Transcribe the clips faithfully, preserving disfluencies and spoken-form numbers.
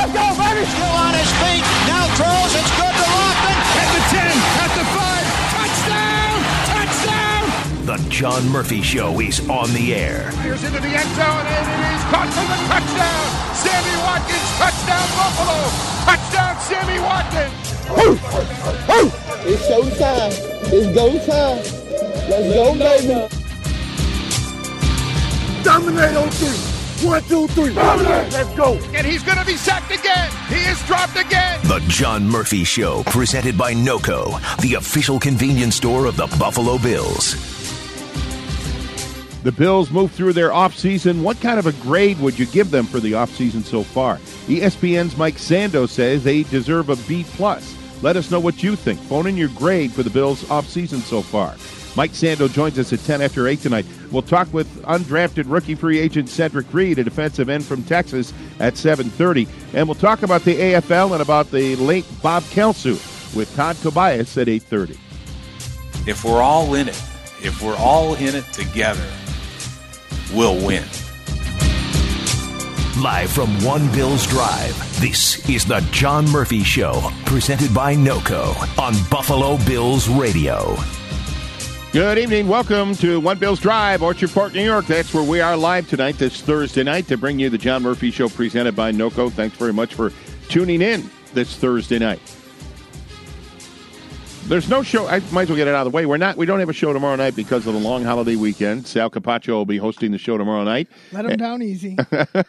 Let's go, baby! Still on his feet. Now throws. It's good to Lofton. At the ten. At the five. Touchdown! Touchdown! The John Murphy Show is on the air. Here's into the end zone, and it is caught for the touchdown. Sammy Watkins, touchdown Buffalo. Touchdown Sammy Watkins. It's showtime. It's go time. Let's go, baby. Dominate on three. One, two, three. Dominate. Let's go. And he's going to be sacked again. He is dropped again. The John Murphy Show, presented by NOCO, the official convenience store of the Buffalo Bills. The Bills move through their offseason. What kind of a grade would you give them for the offseason so far? E S P N's Mike Sando says they deserve a B plus. Let us know what you think. Phone in your grade for the Bills offseason so far. Mike Sando joins us at ten after eight tonight. We'll talk with undrafted rookie free agent Cedric Reed, a defensive end from Texas, at seven thirty. And we'll talk about the A F L and about the late Bob Kelsu with Todd Tobias at eight thirty. If we're all in it, if we're all in it together, we'll win. Live from One Bills Drive, this is the John Murphy Show, presented by NOCO on Buffalo Bills Radio. Good evening. Welcome to One Bills Drive, Orchard Park, New York. That's where we are live tonight, this Thursday night, to bring you the John Murphy Show presented by NOCO. Thanks very much for tuning in this Thursday night. There's no show. I might as well get it out of the way. We're not. We don't have a show tomorrow night because of the long holiday weekend. Sal Capaccio will be hosting the show tomorrow night. Let him down easy.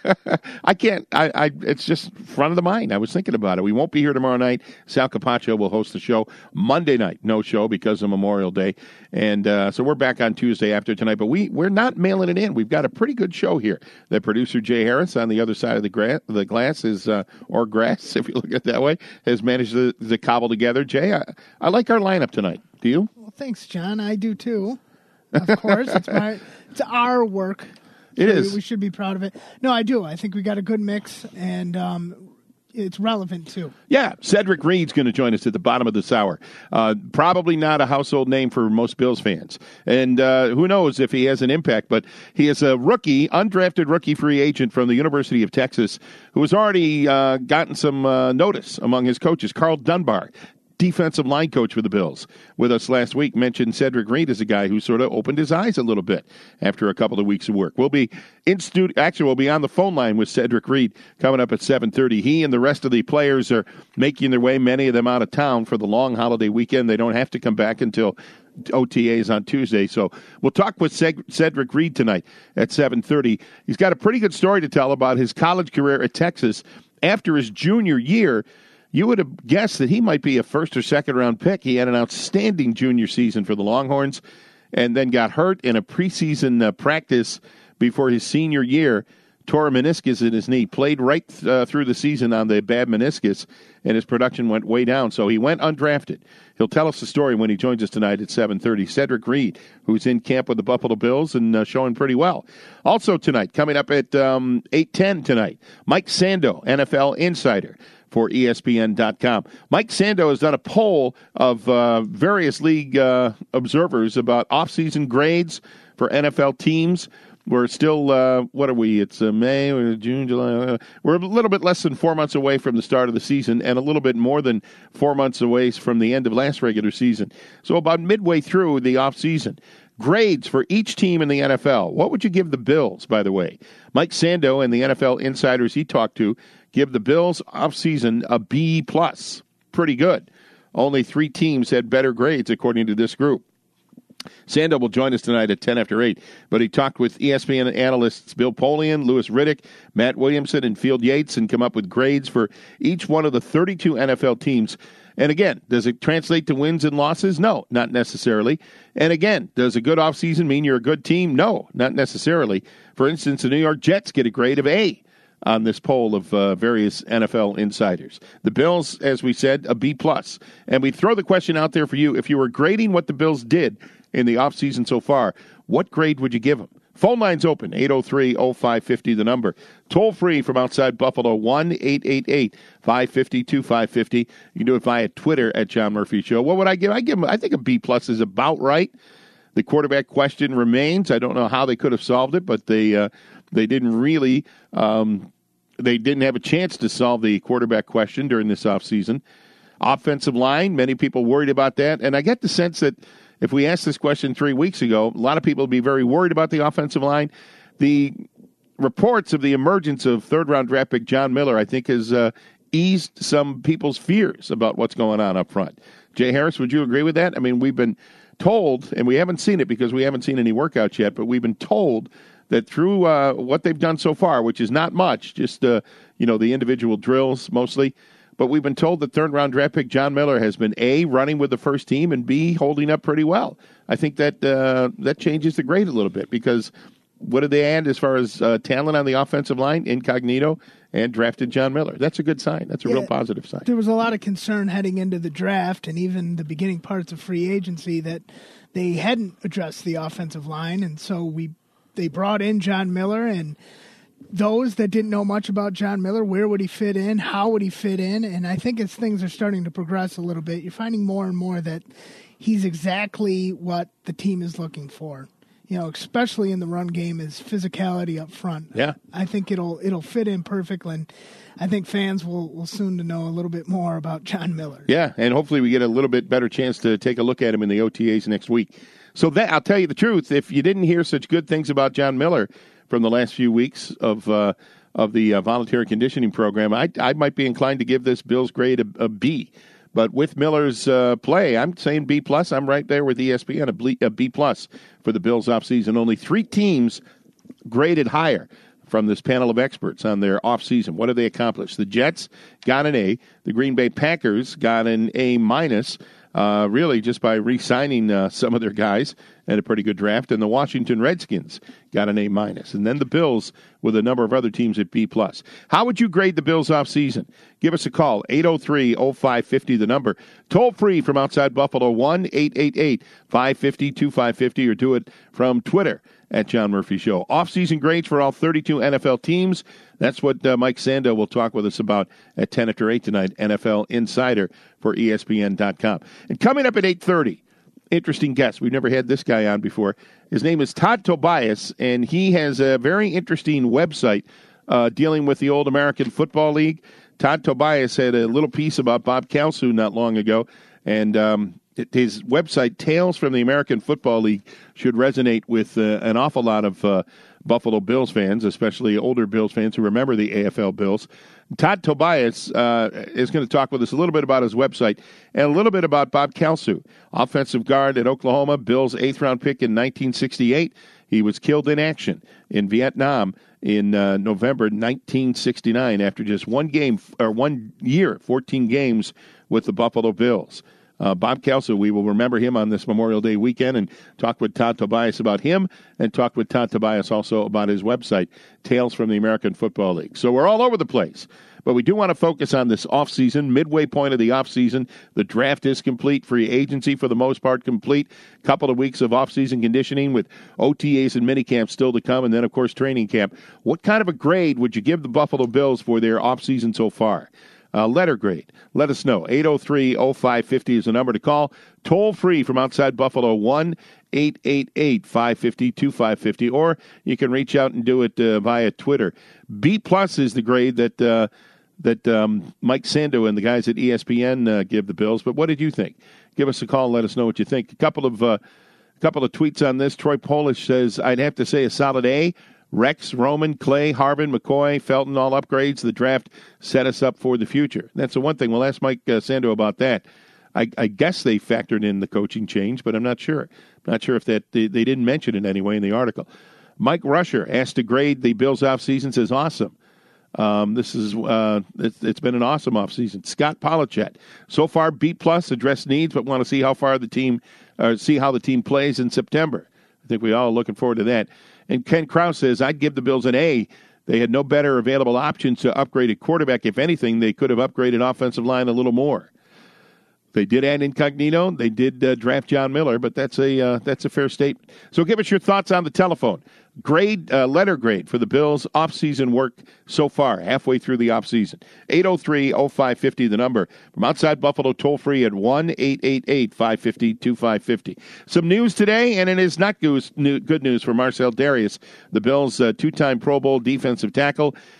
I can't. I, I. It's just front of the mind. I was thinking about it. We won't be here tomorrow night. Sal Capaccio will host the show Monday night. No show because of Memorial Day, and uh, so we're back on Tuesday after tonight. But we we're not mailing it in. We've got a pretty good show here. The producer Jay Harris on the other side of the gra- the glass is uh, or grass, if you look at it that way, has managed to, to cobble together. Jay, I, I like our lineup tonight. Do you? Well, thanks, John. I do too. Of course, it's my, it's our work. It so is. We, we should be proud of it. No, I do. I think we got a good mix, and um, it's relevant too. Yeah, Cedric Reed's going to join us at the bottom of this hour. Uh, probably not a household name for most Bills fans, and uh, who knows if he has an impact. But he is a rookie, undrafted rookie free agent from the University of Texas, who has already uh, gotten some uh, notice among his coaches. Carl Dunbar, defensive line coach for the Bills, with us last week, mentioned Cedric Reed as a guy who sort of opened his eyes a little bit after a couple of weeks of work. We'll be in studio. Actually, we'll be on the phone line with Cedric Reed coming up at seven thirty. He and the rest of the players are making their way, many of them out of town for the long holiday weekend. They don't have to come back until O T As on Tuesday. So we'll talk with Cedric Reed tonight at seven thirty. He's got a pretty good story to tell about his college career at Texas. After his junior year, you would have guessed that he might be a first or second round pick. He had an outstanding junior season for the Longhorns and then got hurt in a preseason uh, practice before his senior year, tore a meniscus in his knee, played right uh, through the season on the bad meniscus, and his production went way down. So he went undrafted. He'll tell us the story when he joins us tonight at seven thirty. Cedric Reed, who's in camp with the Buffalo Bills and uh, showing pretty well. Also tonight, coming up at um, eight ten tonight, Mike Sando, N F L insider for E S P N dot com. Mike Sando has done a poll of uh, various league uh, observers about offseason grades for N F L teams. We're still, uh, what are we? It's uh, May, or June, July. Uh, we're a little bit less than four months away from the start of the season and a little bit more than four months away from the end of last regular season. So about midway through the offseason. Grades for each team in the N F L. What would you give the Bills, by the way? Mike Sando and the N F L insiders he talked to give the Bills offseason a B plus. Pretty good. Only three teams had better grades, according to this group. Sando will join us tonight at ten after eight, but he talked with E S P N analysts Bill Polian, Louis Riddick, Matt Williamson, and Field Yates and come up with grades for each one of the thirty-two N F L teams. And again, does it translate to wins and losses? No, not necessarily. And again, does a good offseason mean you're a good team? No, not necessarily. For instance, the New York Jets get a grade of A on this poll of uh, various N F L insiders. The Bills, as we said, a B plus. And we throw the question out there for you. If you were grading what the Bills did in the offseason so far, what grade would you give them? Phone lines open, eight oh three oh five five oh, the number. Toll free from outside Buffalo, one eight eight eight five five zero two five five zero. You can do it via Twitter at John Murphy Show. What would I give? I give him, I think a B plus is about right. The quarterback question remains. I don't know how they could have solved it, but they uh, they didn't really um, they didn't have a chance to solve the quarterback question during this offseason. Offensive line, many people worried about that. And I get the sense that if we asked this question three weeks ago, a lot of people would be very worried about the offensive line. The reports of the emergence of third-round draft pick John Miller, I think, has uh, eased some people's fears about what's going on up front. Jay Harris, would you agree with that? I mean, we've been told, and we haven't seen it because we haven't seen any workouts yet, but we've been told that through uh, what they've done so far, which is not much, just uh, you know the individual drills mostly, but we've been told that third-round draft pick John Miller has been A, running with the first team, and B, holding up pretty well. I think that uh, that changes the grade a little bit because what did they add as far as uh, talent on the offensive line? Incognito, and drafted John Miller. That's a good sign. That's a yeah, real positive sign. There was a lot of concern heading into the draft and even the beginning parts of free agency that they hadn't addressed the offensive line, and so we they brought in John Miller, and those that didn't know much about John Miller, where would he fit in, how would he fit in, and I think as things are starting to progress a little bit, you're finding more and more that he's exactly what the team is looking for. You know, especially in the run game, is physicality up front. Yeah, I think it'll it'll fit in perfectly, and I think fans will, will soon to know a little bit more about John Miller. Yeah, and hopefully we get a little bit better chance to take a look at him in the O T As next week. So that I'll tell you the truth, if you didn't hear such good things about John Miller from the last few weeks of uh, of the uh, voluntary conditioning program, I I might be inclined to give this Bills grade a, a B. But with Miller's uh, play, I'm saying B plus. I'm right there with E S P N, a B, a B plus for the Bills offseason. Only three teams graded higher from this panel of experts on their offseason. What have they accomplished? The Jets got an A. The Green Bay Packers got an A minus, uh, really just by re-signing uh, some of their guys and a pretty good draft. And the Washington Redskins got an A minus. And then the Bills with a number of other teams at B plus. How would you grade the Bills offseason? Give us a call, eight oh three oh five five oh, the number. Toll free from outside Buffalo, one eight eight eight, five five zero, two five five zero, or do it from Twitter at John Murphy Show. Offseason grades for all thirty-two N F L teams. That's what uh, Mike Sando will talk with us about at ten after eight tonight, N F L Insider for E S P N dot com. And coming up at eight thirty, interesting guest. We've never had this guy on before. His name is Todd Tobias, and he has a very interesting website uh, dealing with the old American Football League. Todd Tobias had a little piece about Bob Kalsu not long ago, and um, his website, Tales from the American Football League, should resonate with uh, an awful lot of uh, Buffalo Bills fans, especially older Bills fans who remember the A F L Bills. Todd Tobias uh, is going to talk with us a little bit about his website and a little bit about Bob Kalsu, offensive guard at Oklahoma, Bills' eighth-round pick in nineteen sixty-eight. He was killed in action in Vietnam in uh, November nineteen sixty-nine after just one game or one year, fourteen games with the Buffalo Bills. Uh, Bob Kalsu, we will remember him on this Memorial Day weekend and talk with Todd Tobias about him and talk with Todd Tobias also about his website, Tales from the American Football League. So we're all over the place, but we do want to focus on this offseason, midway point of the offseason. The draft is complete. Free agency, for the most part, complete. Couple of weeks of offseason conditioning with O T As and minicamps still to come, and then, of course, training camp. What kind of a grade would you give the Buffalo Bills for their offseason so far? Uh, letter grade. Let us know. eight oh three oh five five oh is the number to call. Toll free from outside Buffalo, one eight eight eight, five five zero, two five five zero. Or you can reach out and do it uh, via Twitter. B plus is the grade that uh, that um, Mike Sando and the guys at E S P N uh, give the Bills. But what did you think? Give us a call and let us know what you think. A couple of uh, couple of tweets on this. Troy Polish says, I'd have to say a solid A. Rex, Roman, Clay, Harvin, McCoy, Felton, all upgrades. The draft set us up for the future. That's the one thing. We'll ask Mike uh, Sando about that. I, I guess they factored in the coaching change, but I'm not sure. I'm not sure if that they, they didn't mention it anyway in the article. Mike Rusher asked to grade the Bills offseason, says awesome. Um, this is uh, it's, it's been an awesome offseason. Scott Polachet, so far B plus, address needs, but want to see how far the team, or see how the team plays in September. I think we all are looking forward to that. And Ken Krause says, I'd give the Bills an A. They had no better available options to upgrade at quarterback. If anything, they could have upgraded offensive line a little more. They did add Incognito. They did uh, draft John Miller, but that's a uh, that's a fair statement. So give us your thoughts on the telephone. Grade, uh, letter grade for the Bills' offseason work so far, halfway through the offseason. eight oh three oh five five oh, the number. From outside Buffalo, toll free at one eight eight eight, five five zero, two five five zero. Some news today, and it is not good news for Marcel Darius, the Bills' uh, two-time Pro Bowl defensive tackle,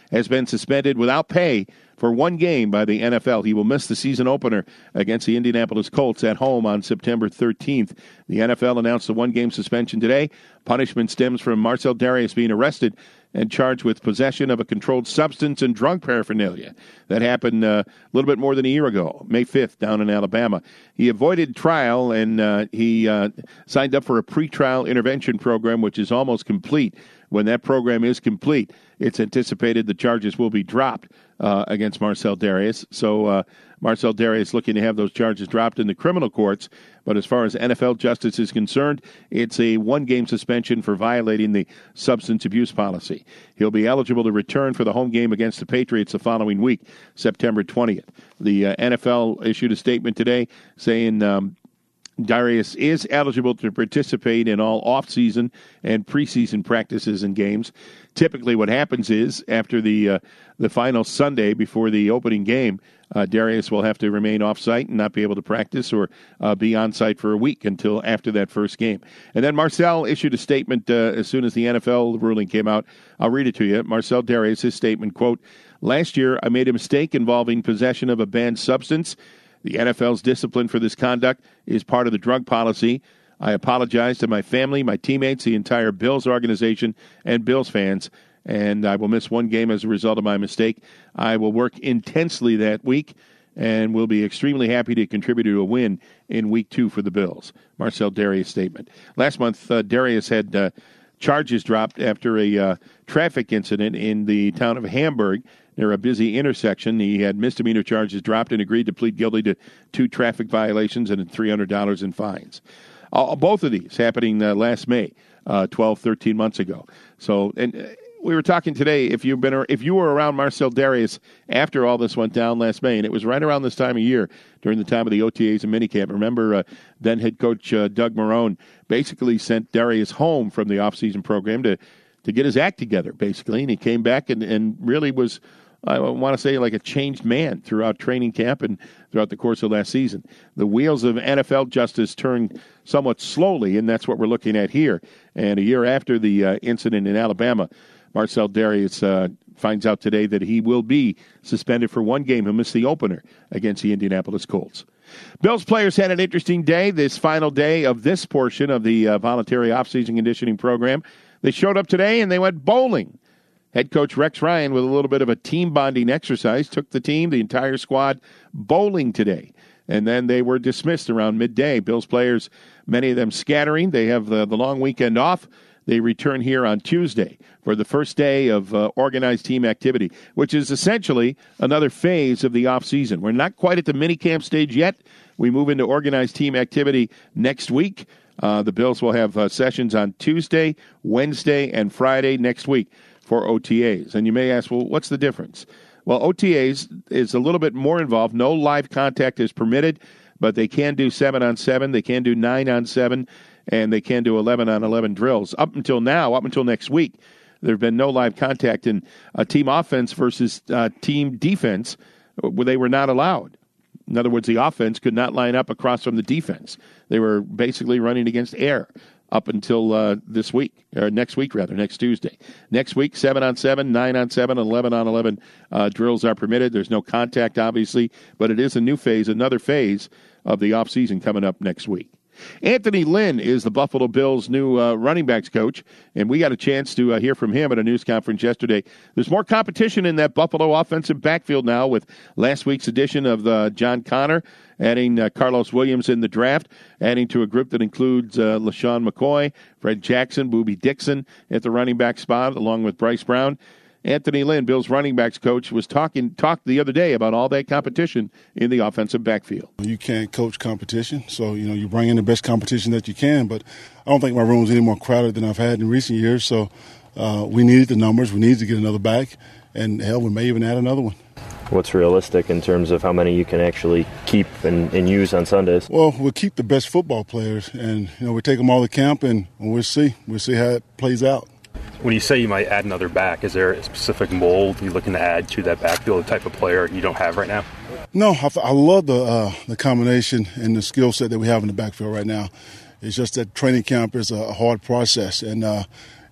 has been suspended without pay for one game by the N F L. He will miss the season opener against the Indianapolis Colts at home on September thirteenth. The N F L announced a one-game suspension today. Punishment stems from Marcell Dareus being arrested and charged with possession of a controlled substance and drug paraphernalia. That happened uh, a little bit more than a year ago, May fifth, down in Alabama. He avoided trial, and uh, he uh, signed up for a pretrial intervention program, which is almost complete. When that program is complete, it's anticipated the charges will be dropped uh, against Marcell Dareus. So uh, Marcell Dareus looking to have those charges dropped in the criminal courts. But as far as N F L justice is concerned, it's a one-game suspension for violating the substance abuse policy. He'll be eligible to return for the home game against the Patriots the following week, September twentieth. The uh, N F L issued a statement today saying um, Dareus is eligible to participate in all off-season and preseason practices and games. Typically what happens is, after the uh, the final Sunday before the opening game, uh, Dareus will have to remain off-site and not be able to practice or uh, be on-site for a week until after that first game. And then Marcell issued a statement uh, as soon as the N F L ruling came out. I'll read it to you. Marcell Dareus, his statement, quote, "Last year I made a mistake involving possession of a banned substance. The N F L's discipline for this conduct is part of the drug policy. I apologize to my family, my teammates, the entire Bills organization, and Bills fans, and I will miss one game as a result of my mistake. I will work intensely that week and will be extremely happy to contribute to a win in week two for the Bills." Marcell Dareus' statement. Last month, uh, Dareus had uh, charges dropped after a uh, traffic incident in the town of Hamburg near a busy intersection. He had misdemeanor charges dropped and agreed to plead guilty to two traffic violations and three hundred dollars in fines. Uh, both of these happening uh, last May, uh, twelve, thirteen months ago. So, and uh, we were talking today, if you've been, if you were around Marcell Dareus after all this went down last May, and it was right around this time of year, during the time of the O T As and minicamp. Remember, uh, then head coach uh, Doug Marrone basically sent Dareus home from the offseason program to, to get his act together, basically, and he came back and, and really was, I want to say, like a changed man throughout training camp and throughout the course of last season. The wheels of N F L justice turned somewhat slowly, and that's what we're looking at here. And a year after the uh, incident in Alabama, Marcell Dareus uh, finds out today that he will be suspended for one game. He'll miss the opener against the Indianapolis Colts. Bills players had an interesting day, this final day of this portion of the uh, voluntary offseason conditioning program. They showed up today and they went bowling. Head coach Rex Ryan, with a little bit of a team bonding exercise, took the team, the entire squad, bowling today. And then they were dismissed around midday. Bills players, many of them scattering. They have the, the long weekend off. They return here on Tuesday for the first day of uh, organized team activity, which is essentially another phase of the offseason. We're not quite at the minicamp stage yet. We move into organized team activity next week. Uh, the Bills will have uh, sessions on Tuesday, Wednesday, and Friday next week for O T As. And you may ask, well, what's the difference? Well, O T As is a little bit more involved. No live contact is permitted, but they can do seven on seven. They can do nine on seven, and they can do eleven on eleven drills. Up until now, up until next week, there have been no live contact in a team offense versus uh, team defense where they were not allowed. In other words, the offense could not line up across from the defense. They were basically running against air up until uh, this week, or next week, rather, next Tuesday. Next week, seven on seven, nine on seven, eleven on eleven uh, drills are permitted. There's no contact, obviously, but it is a new phase, another phase of the offseason coming up next week. Anthony Lynn is the Buffalo Bills' new uh, running backs coach, and we got a chance to uh, hear from him at a news conference yesterday. There's more competition in that Buffalo offensive backfield now with last week's edition of the John Connor, adding uh, Carlos Williams in the draft, adding to a group that includes uh, LaShawn McCoy, Fred Jackson, Boobie Dixon at the running back spot, along with Bryce Brown. Anthony Lynn, Bills running backs coach, was talking talked the other day about all that competition in the offensive backfield. You can't coach competition, so you know you bring in the best competition that you can. But I don't think my room's any more crowded than I've had in recent years. So uh, we needed the numbers. We needed to get another back, and hell, we may even add another one. What's realistic in terms of how many you can actually keep and, and use on Sundays? Well, we'll keep the best football players, and you know we take them all to camp, and we'll see. We'll see how it plays out. When you say you might add another back, is there a specific mold you're looking to add to that backfield, the type of player you don't have right now? No, I, I love the uh, the combination and the skill set that we have in the backfield right now. It's just that training camp is a hard process, and uh,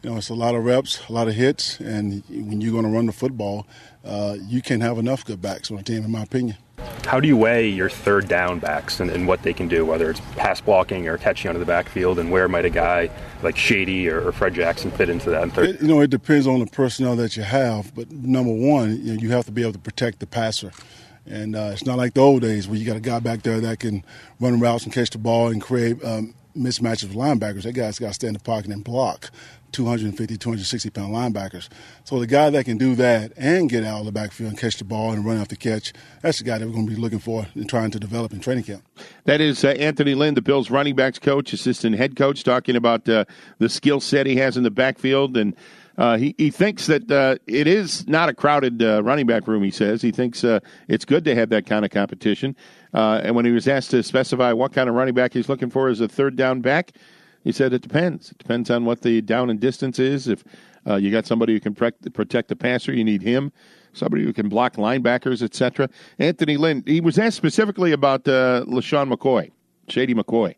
You know, it's a lot of reps, a lot of hits, and when you're going to run the football, uh, you can't have enough good backs on a team, in my opinion. How do you weigh your third down backs and, and what they can do, whether it's pass blocking or catching out of the backfield, and where might a guy like Shady or, or Fred Jackson fit into that in third? It, you know, it depends on the personnel that you have, but number one, you know, you have to be able to protect the passer. And uh, it's not like the old days where you got a guy back there that can run routes and catch the ball and create um, mismatches with linebackers. That guy's got to stand in the pocket and block two fifty, two sixty pound linebackers. So the guy that can do that and get out of the backfield and catch the ball and run off the catch, that's the guy that we're going to be looking for and trying to develop in training camp. That is uh, Anthony Lynn, the Bills running backs coach, assistant head coach, talking about uh, the skill set he has in the backfield. And uh, he, he thinks that uh, it is not a crowded uh, running back room, he says. He thinks uh, it's good to have that kind of competition. Uh, and when he was asked to specify what kind of running back he's looking for as a third down back, he said it depends. It depends on what the down and distance is. If uh, you got somebody who can pre- protect the passer, you need him. Somebody who can block linebackers, et cetera. Anthony Lynn, he was asked specifically about uh, LeSean McCoy, Shady McCoy,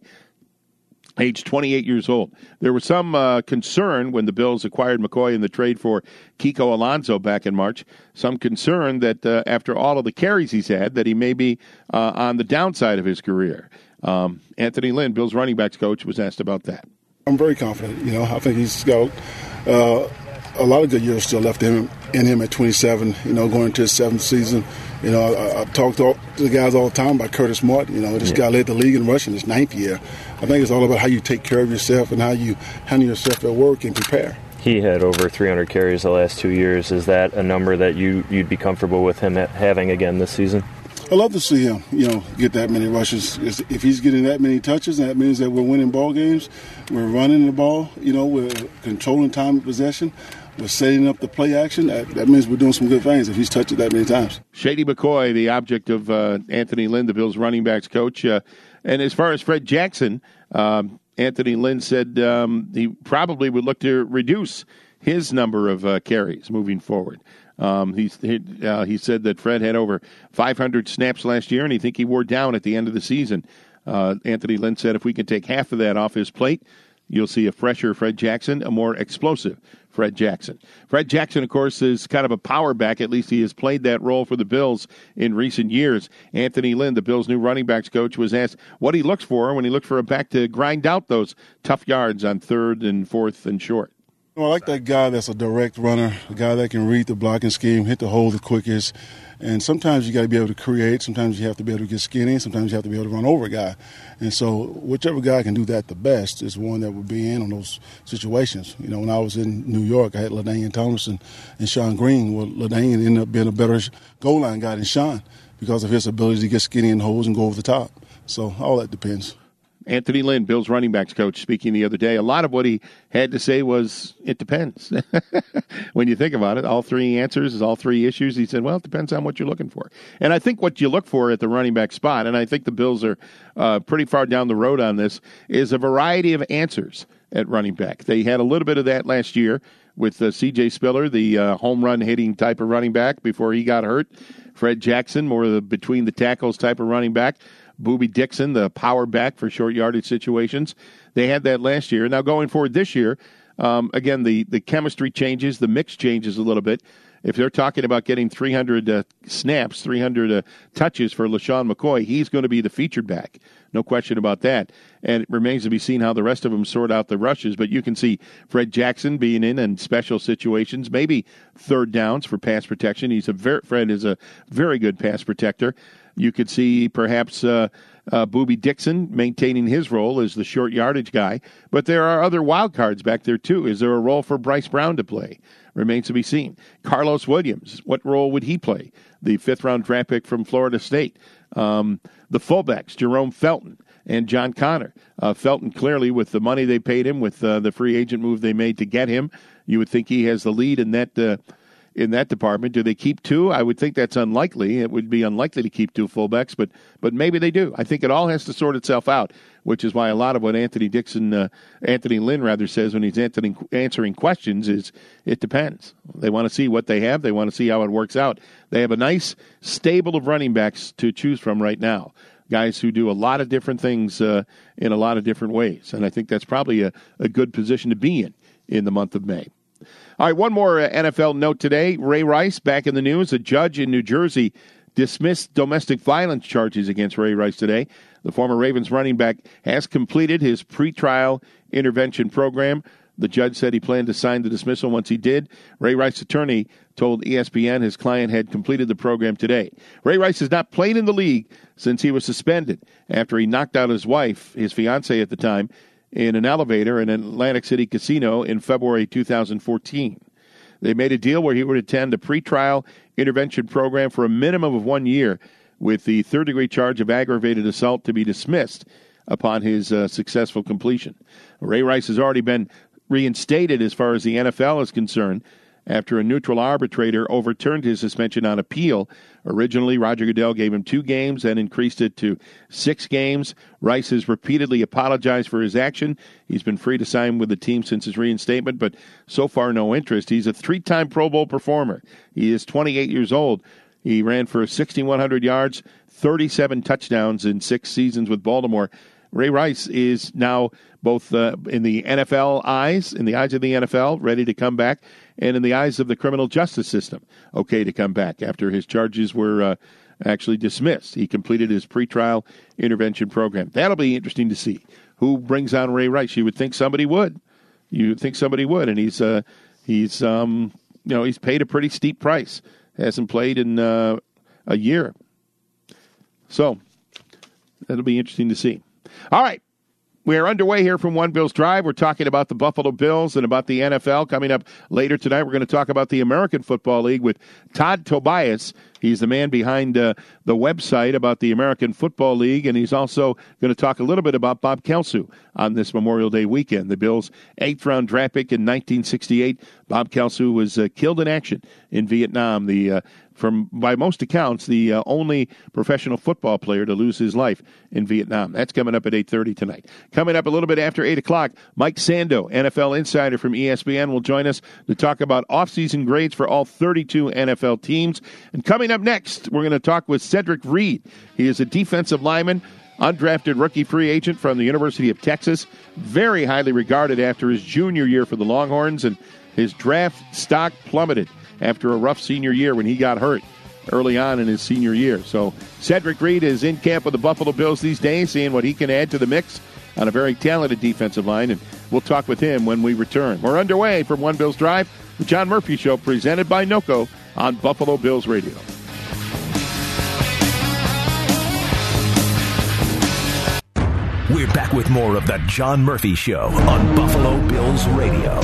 age twenty-eight years old. There was some uh, concern when the Bills acquired McCoy in the trade for Kiko Alonso back in March. Some concern that uh, after all of the carries he's had, that he may be uh, on the downside of his career. Um, Anthony Lynn, Bills running backs coach, was asked about that. I'm very confident. You know, I think he's got uh, a lot of good years still left in him, in him at twenty-seven, you know, going into his seventh season. You know, I, I talk to, all, to the guys all the time about Curtis Martin. You know, this yeah. guy led the league in rushing his ninth year. I think it's all about how you take care of yourself and how you handle yourself at work and prepare. He had over three hundred carries the last two years. Is that a number that you, you'd be comfortable with him having again this season? I love to see him, you know, get that many rushes. If he's getting that many touches, that means that we're winning ball games. We're running the ball, you know, we're controlling time of possession. We're setting up the play action. That, that means we're doing some good things if he's touched it that many times. Shady McCoy, the object of uh, Anthony Lynn, the Bills running backs coach. Uh, and as far as Fred Jackson, um, Anthony Lynn said um, he probably would look to reduce his number of uh, carries moving forward. Um, he, uh, he said that Fred had over five hundred snaps last year, and he think he wore down at the end of the season. Uh, Anthony Lynn said if we can take half of that off his plate, you'll see a fresher Fred Jackson, a more explosive Fred Jackson. Fred Jackson, of course, is kind of a power back. At least he has played that role for the Bills in recent years. Anthony Lynn, the Bills' new running backs coach, was asked what he looks for when he looks for a back to grind out those tough yards on third and fourth and short. Well, I like that guy that's a direct runner, a guy that can read the blocking scheme, hit the hole the quickest. And sometimes you got to be able to create. Sometimes you have to be able to get skinny. Sometimes you have to be able to run over a guy. And so whichever guy can do that the best is one that would be in on those situations. You know, when I was in New York, I had LaDainian Tomlinson and Sean Green. Well, LaDainian ended up being a better goal line guy than Sean because of his ability to get skinny in holes and go over the top. So all that depends. Anthony Lynn, Bills running backs coach, speaking the other day. A lot of what he had to say was, it depends. When you think about it, all three answers is all three issues. He said, well, it depends on what you're looking for. And I think what you look for at the running back spot, and I think the Bills are uh, pretty far down the road on this, is a variety of answers at running back. They had a little bit of that last year with uh, C J Spiller, the uh, home run hitting type of running back before he got hurt. Fred Jackson, more of the between the tackles type of running back. Boobie Dixon, the power back for short yardage situations. They had that last year. Now going forward this year, um, again, the, the chemistry changes, the mix changes a little bit. If they're talking about getting three hundred uh, snaps, three hundred uh, touches for LeSean McCoy, he's going to be the featured back. No question about that. And it remains to be seen how the rest of them sort out the rushes. But you can see Fred Jackson being in in special situations, maybe third downs for pass protection. He's a very, Fred is a very good pass protector. You could see perhaps uh, uh, Boobie Dixon maintaining his role as the short yardage guy. But there are other wild cards back there, too. Is there a role for Bryce Brown to play? Remains to be seen. Carlos Williams, what role would he play? The fifth-round draft pick from Florida State. Um, the fullbacks, Jerome Felton and John Connor. Uh, Felton, clearly, with the money they paid him, with uh, the free agent move they made to get him, you would think he has the lead in that uh, in that department. Do they keep two? I would think that's unlikely. It would be unlikely to keep two fullbacks, but but maybe they do. I think it all has to sort itself out, which is why a lot of what Anthony Dixon, uh, Anthony Lynn rather says when he's answering, answering questions is it depends. They want to see what they have. They want to see how it works out. They have a nice stable of running backs to choose from right now. Guys who do a lot of different things uh, in a lot of different ways. And I think that's probably a, a good position to be in in the month of May. All right, one more uh, N F L note today. Ray Rice back in the news. A judge in New Jersey dismissed domestic violence charges against Ray Rice today. The former Ravens running back has completed his pretrial intervention program. The judge said he planned to sign the dismissal once he did. Ray Rice's attorney told E S P N his client had completed the program today. Ray Rice has not played in the league since he was suspended after he knocked out his wife, his fiancée at the time, in an elevator in an Atlantic City casino in February two thousand fourteen. They made a deal where he would attend a pretrial intervention program for a minimum of one year, with the third-degree charge of aggravated assault to be dismissed upon his uh, successful completion. Ray Rice has already been reinstated as far as the N F L is concerned after a neutral arbitrator overturned his suspension on appeal. Originally, Roger Goodell gave him two games and increased it to six games. Rice has repeatedly apologized for his action. He's been free to sign with the team since his reinstatement, but so far no interest. He's a three-time Pro Bowl performer. He is twenty-eight years old. He ran for six thousand one hundred yards, thirty-seven touchdowns in six seasons with Baltimore. Ray Rice is now both uh, in the N F L eyes, in the eyes of the N F L, ready to come back, and in the eyes of the criminal justice system, okay to come back after his charges were uh, actually dismissed. He completed his pretrial intervention program. That'll be interesting to see who brings on Ray Rice. You would think somebody would. You would think somebody would, and he's uh, he's um, you know he's paid a pretty steep price. Hasn't played in uh, a year, so that'll be interesting to see. All right. We are underway here from One Bills Drive. We're talking about the Buffalo Bills and about the N F L. Coming up later tonight, we're going to talk about the American Football League with Todd Tobias. He's the man behind uh, the website about the American Football League, and he's also going to talk a little bit about Bob Kelsu on this Memorial Day weekend. The Bills' eighth-round draft pick in nineteen sixty-eight. Bob Kelsu was uh, killed in action in Vietnam. The uh, From, by most accounts, the uh, only professional football player to lose his life in Vietnam. That's coming up at eight thirty tonight. Coming up a little bit after eight o'clock, Mike Sando, N F L insider from E S P N, will join us to talk about offseason grades for all thirty-two N F L teams. And coming up next, we're going to talk with Cedric Reed. He is a defensive lineman, undrafted rookie free agent from the University of Texas, very highly regarded after his junior year for the Longhorns, and his draft stock plummeted after a rough senior year when he got hurt early on in his senior year. So Cedric Reed is in camp with the Buffalo Bills these days, seeing what he can add to the mix on a very talented defensive line, and we'll talk with him when we return. We're underway from One Bills Drive, the John Murphy Show, presented by NOCO on Buffalo Bills Radio. We're back with more of the John Murphy Show on Buffalo Bills Radio.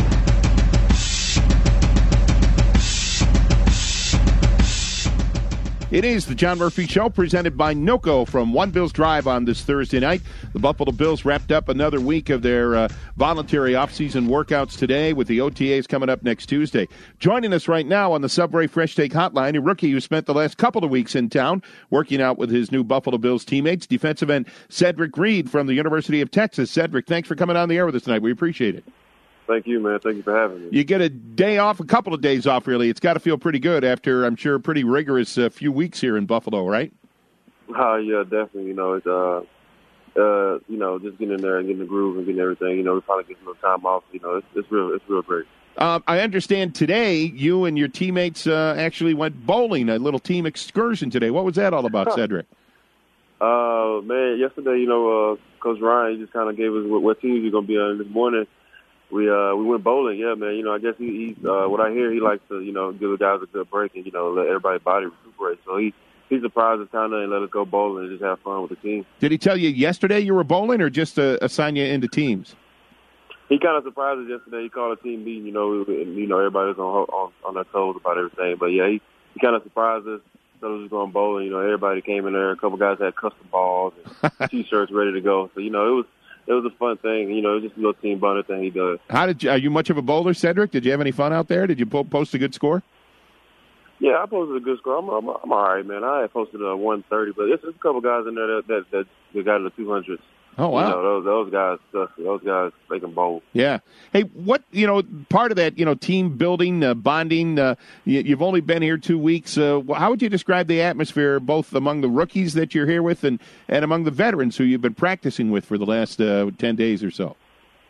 It is the John Murphy Show, presented by NOCO from One Bills Drive on this Thursday night. The Buffalo Bills wrapped up another week of their uh, voluntary offseason workouts today, with the O T As coming up next Tuesday. Joining us right now on the Subway Fresh Take Hotline, a rookie who spent the last couple of weeks in town working out with his new Buffalo Bills teammates, defensive end Cedric Reed from the University of Texas. Cedric, thanks for coming on the air with us tonight. We appreciate it. Thank you, man. Thank you for having me. You get a day off, a couple of days off, really. It's got to feel pretty good after, I'm sure, a pretty rigorous uh, few weeks here in Buffalo, right? Uh, yeah, definitely. You know, it's, uh, uh, you know, just getting in there and getting the groove and getting everything. You know, we finally get a little time off. You know, it's, it's real, it's real great. Um, I understand today you and your teammates uh, actually went bowling, a little team excursion today. What was that all about, Cedric? Uh, man, yesterday, you know, uh, Coach Ryan just kind of gave us what, what teams you're going to be on this morning. We uh we went bowling, yeah, man. You know, I guess he, he's uh, what I hear, he likes to, you know, give the guys a good break and, you know, let everybody's body recuperate. So he he surprised us kind of and let us go bowling and just have fun with the team. Did he tell you yesterday you were bowling, or just uh, assign you into teams? He kind of surprised us yesterday. He called a team meeting, you know, and, you know, everybody was on on, on their toes about everything. But yeah, he, he kind of surprised us. So we was going bowling. You know, everybody came in there. A couple guys had custom balls and T-shirts ready to go. So you know, it was. It was a fun thing, you know. It was just a little team bonding thing he does. How did you? Are you much of a bowler, Cedric? Did you have any fun out there? Did you po- post a good score? Yeah, I posted a good score. I'm, I'm, I'm all right, man. I had posted a one thirty, but there's, there's a couple guys in there that that, that, that got in the two hundreds. Oh wow! You know, those those guys, those guys, they can bowl. Yeah. Hey, what you know? Part of that, you know, team building, uh, bonding. Uh, you, you've only been here two weeks. Uh, how would you describe the atmosphere, both among the rookies that you're here with, and, and among the veterans who you've been practicing with for the last uh, ten days or so?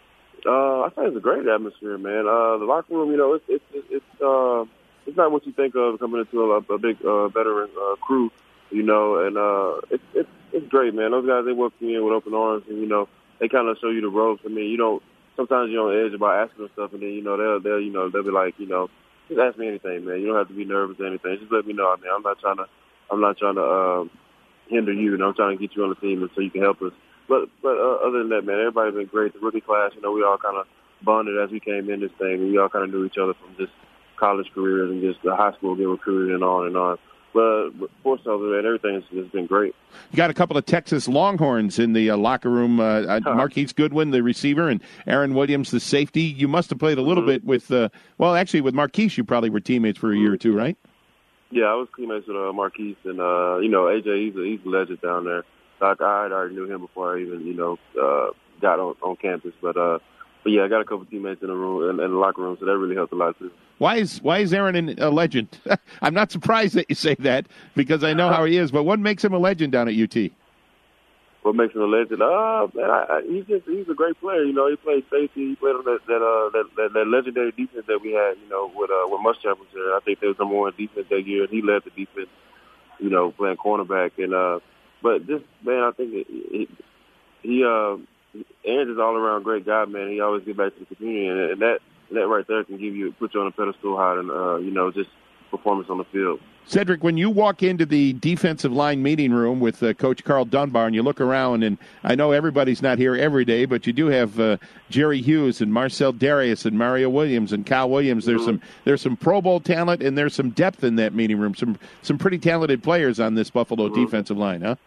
Uh, I think it's a great atmosphere, man. Uh, the locker room, you know, it's it's it's it's, uh, it's not what you think of coming into a, a big uh, veteran uh, crew, you know, and uh, it's it's it's great, man. Those guys, they welcome you in with open arms, and you know, they kind of show you the ropes. I mean, you don't sometimes you're on edge about asking them stuff, and then you know they'll they'll you know they'll be like, you know, just ask me anything, man. You don't have to be nervous or anything. Just let me know, man. I'm not trying to I'm not trying to um, hinder you, and I'm trying to get you on the team, and so you can help us. But but uh, other than that, man, everybody's been great. The rookie class, you know, we all kind of bonded as we came in this thing. We all kind of knew each other from just college careers and just the high school getting recruited and on and on. But, but for so, man, everything has been great. You got a couple of Texas Longhorns in the uh, locker room. Uh, Marquise Goodwin, the receiver, and Aaron Williams, the safety. You must have played a little mm-hmm. bit with, uh, well, actually with Marquise, you probably were teammates for a year or two, right? Yeah, I was teammates with uh, Marquise, and, uh, you know, A J, he's a, he's a legend down there. Like, I already knew him before I even, you know, uh, got on, on campus. But, uh, but, yeah, I got a couple teammates in the room, in, in the locker room, so that really helped a lot, too. Why is why is Aaron a legend? I'm not surprised that you say that because I know how he is, but what makes him a legend down at U T? What makes him a legend? Uh, man, I, I, he's just he's a great player. You know, he played safety. He played on that that, uh, that, that that legendary defense that we had. You know, with uh, with Muschamp was there. I think they was number one defense that year. He led the defense. You know, playing cornerback and uh, but this man, I think it, it, he uh, Aaron's is all around great guy, man. He always get back to the community, and, and that. That right there can give you, put you on a pedestal higher than, uh, you know, just performance on the field. Cedric, when you walk into the defensive line meeting room with uh, Coach Carl Dunbar and you look around, and I know everybody's not here every day, but you do have uh, Jerry Hughes and Marcel Darius and Mario Williams and Kyle Williams. There's mm-hmm. some there's some Pro Bowl talent, and there's some depth in that meeting room. Some some pretty talented players on this Buffalo mm-hmm. defensive line, huh?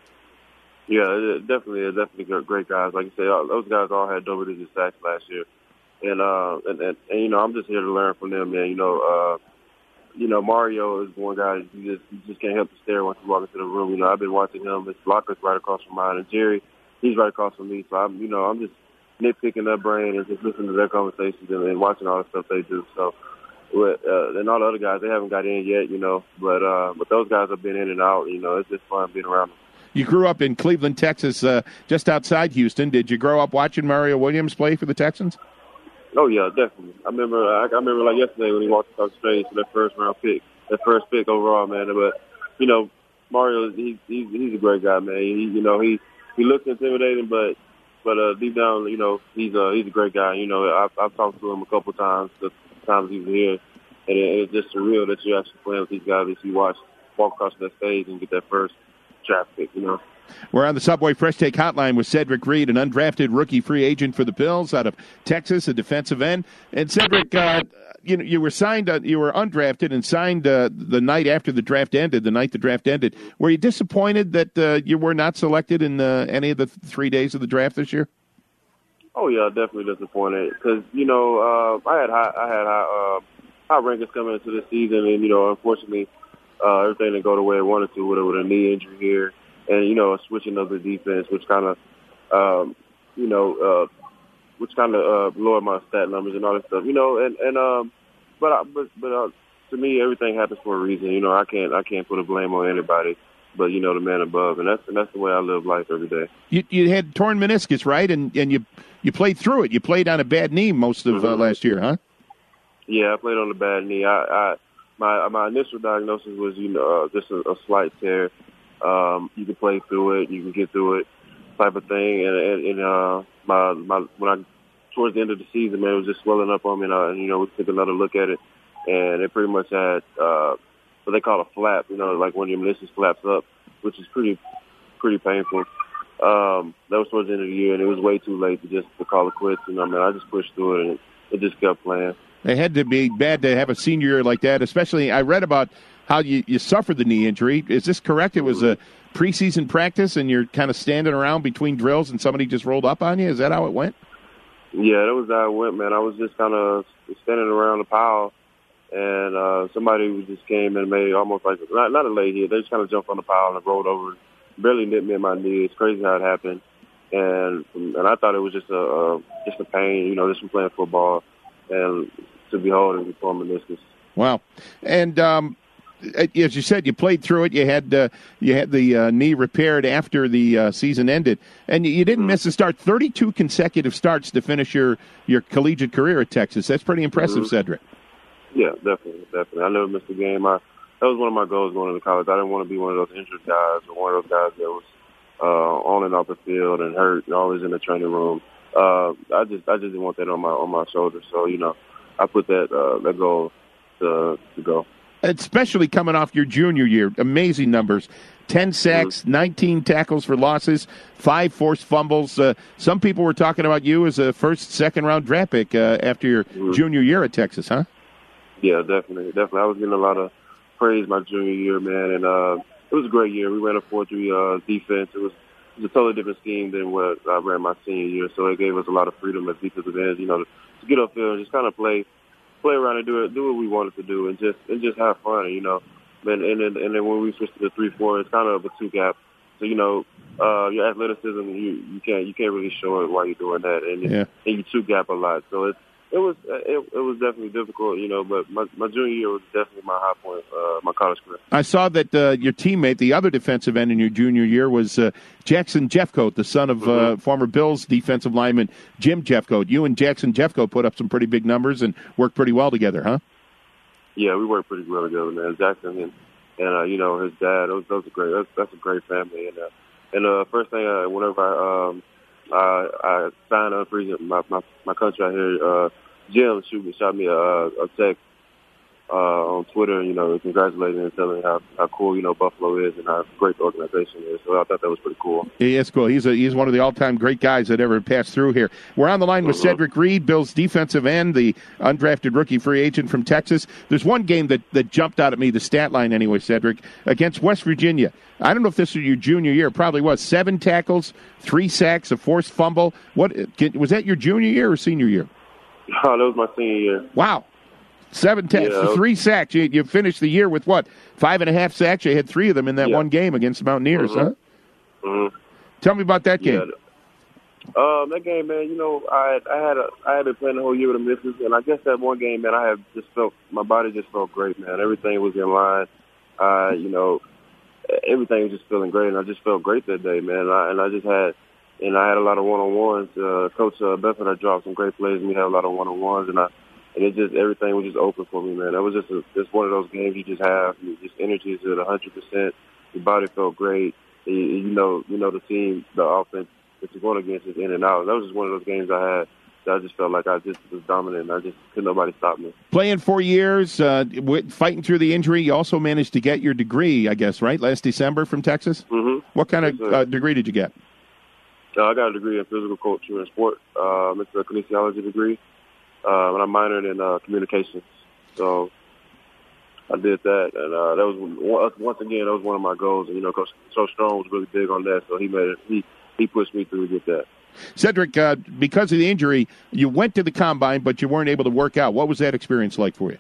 Yeah, definitely, definitely great guys. Like you say, those guys all had double-digit sacks last year. And, uh, and, and, and, you know, I'm just here to learn from them, man. You know, uh, you know, Mario is one guy that you just, you just can't help but stare once you walk into the room. You know, I've been watching him. His blocker's right across from mine. And Jerry, he's right across from me. So, I'm, you know, I'm just nitpicking their brain and just listening to their conversations and, and watching all the stuff they do. So, but, uh, and all the other guys, they haven't got in yet, you know. But, uh, but those guys have been in and out. You know, it's just fun being around them. You grew up in Cleveland, Texas, uh, just outside Houston. Did you grow up watching Mario Williams play for the Texans? Oh yeah, definitely. I remember. I, I remember like yesterday when he walked across the stage for that first round pick, that first pick overall, man. But you know, Mario, he, he's he's a great guy, man. He, you know, he he looks intimidating, but but uh, deep down, you know, he's a he's a great guy. You know, I've, I've talked to him a couple times, the times he was here, and it, it's just surreal that you're actually playing with these guys that you watch walk across that stage and get that first draft pick. You know. We're on the Subway Fresh Take Hotline with Cedric Reed, an undrafted rookie free agent for the Bills out of Texas, a defensive end. And Cedric, uh, you know, you were signed, uh, you were undrafted and signed uh, the night after the draft ended, the night the draft ended. Were you disappointed that uh, you were not selected in uh, any of the three days of the draft this year? Oh yeah, definitely disappointed because you know uh, I had high, I had high, uh, high rankings coming into the season, and you know, unfortunately, uh, everything didn't go the way I wanted to with a, with a knee injury here. And, you know, switching of the defense, which kind of, um, you know, uh, which kind of uh, lowered my stat numbers and all that stuff, you know. And, and um, but I, but but uh, to me, everything happens for a reason. You know, I can't I can't put a blame on anybody, but you know, the man above, and that's and that's the way I live life every day. You you had torn meniscus, right? And and you you played through it. You played on a bad knee most of mm-hmm. uh, last year, huh? Yeah, I played on a bad knee. I, I my my initial diagnosis was you know uh, just a, a slight tear. Um, you can play through it, you can get through it, type of thing. And, and, and uh, my my when I towards the end of the season, man, it was just swelling up on me, and, uh, and you know, we took another look at it, and it pretty much had uh, what they call a flap, you know, like when your meniscus flaps up, which is pretty pretty painful. Um, that was towards the end of the year, and it was way too late to just to call it quits. You know, man, I just pushed through it, and it, it just kept playing. It had to be bad to have a senior year like that, especially. I read about how you, you suffered the knee injury. Is this correct? It was a preseason practice, and you're kind of standing around between drills, and somebody just rolled up on you? Is that how it went? Yeah, that was how it went, man. I was just kind of standing around the pile, and uh, somebody just came and made almost like, not, not a lay hit. They just kind of jumped on the pile and rolled over, barely nipped me in my knee. It's crazy how it happened. And and I thought it was just a uh, just a pain, you know, just from playing football, and to behold, it was torn meniscus. Wow. And, um, as you said, you played through it. You had uh, you had the uh, knee repaired after the uh, season ended, and you didn't miss a start. thirty-two consecutive starts to finish your, your collegiate career at Texas. That's pretty impressive, mm-hmm. Cedric. Yeah, definitely, definitely. I never missed a game. I, that was one of my goals going into college. I didn't want to be one of those injured guys or one of those guys that was uh, on and off the field and hurt and always in the training room. Uh, I just I just didn't want that on my on my shoulders. So you know, I put that uh, that goal to to go. Especially coming off your junior year, amazing numbers. ten sacks, mm-hmm. nineteen tackles for losses, five forced fumbles. Uh, some people were talking about you as a first, second-round draft pick uh, after your mm-hmm. junior year at Texas, huh? Yeah, definitely. Definitely. I was getting a lot of praise my junior year, man, and uh, it was a great year. We ran a four three uh, defense. It was, it was a totally different scheme than what I ran my senior year, so it gave us a lot of freedom as defensive ends, you know, to, to get up there and just kind of play play around and do it, do what we wanted to do, and just and just have fun, you know. And and then, and then when we switched to the three four, it's kind of a two gap. So you know, uh, your athleticism, you you can't you can't really show it while you're doing that, and, yeah. and you two gap a lot. So it's it was it, it was definitely difficult, you know. But my, my junior year was definitely my high point, uh, my college career. I saw that uh, your teammate, the other defensive end in your junior year, was uh, Jackson Jeffcoat, the son of mm-hmm. uh, former Bills defensive lineman Jim Jeffcoat. You and Jackson Jeffcoat put up some pretty big numbers and worked pretty well together, huh? Yeah, we worked pretty well together, man. Jackson and and uh, you know his dad. Those those are great. That's, that's a great family. And uh, and uh, first thing, uh, whenever I um I, I signed up for my my my contract here, uh, Jim shoot me shot me a, a text uh, on Twitter, you know, congratulating and telling me how how cool you know Buffalo is and how great the organization is. So I thought that was pretty cool. Yeah, it's cool. He's a, he's one of the all-time great guys that ever passed through here. We're on the line with mm-hmm. Cedric Reed, Bills defensive end, the undrafted rookie free agent from Texas. There's one game that, that jumped out at me, the stat line anyway, Cedric, against West Virginia. I don't know if this was your junior year. It probably was. Seven tackles, three sacks, a forced fumble. What was that your junior year or senior year? Oh, that was my senior year. Wow. Seven ta- yeah. Three sacks. You, you finished the year with what? Five and a half sacks. You had three of them in that yeah. one game against the Mountaineers, mm-hmm. huh? Mm-hmm. Tell me about that game. Yeah. Um, that game, man. You know, I had, I had a I had been playing the whole year with the missus, and I guess that one game, man, I had just felt my body just felt great, man. Everything was in line. Uh, you know, everything was just feeling great, and I just felt great that day, man. And I, and I just had. And I had a lot of one-on-ones. Uh, Coach uh, Bedford had dropped some great plays, and we had a lot of one-on-ones. And I, and it just everything was just open for me, man. That was just a, just one of those games you just have. You just energy is at one hundred percent. Your body felt great. You, you know, you know the team, the offense that you're going against is in and out. That was just one of those games I had. That I just felt like I just was dominant. And I just couldn't nobody stop me. Playing four years, uh, fighting through the injury, you also managed to get your degree, I guess, right? Last December from Texas. Mm-hmm. What kind of yes, uh, degree did you get? Uh, I got a degree in physical culture and sport. Um, it's a kinesiology degree, uh, and I minored in uh, communications. So I did that, and uh, that was once again that was one of my goals. And you know, Coach So Strong was really big on that, so he made it. He he pushed me through to get that. Cedric, uh, because of the injury, you went to the combine, but you weren't able to work out. What was that experience like for you?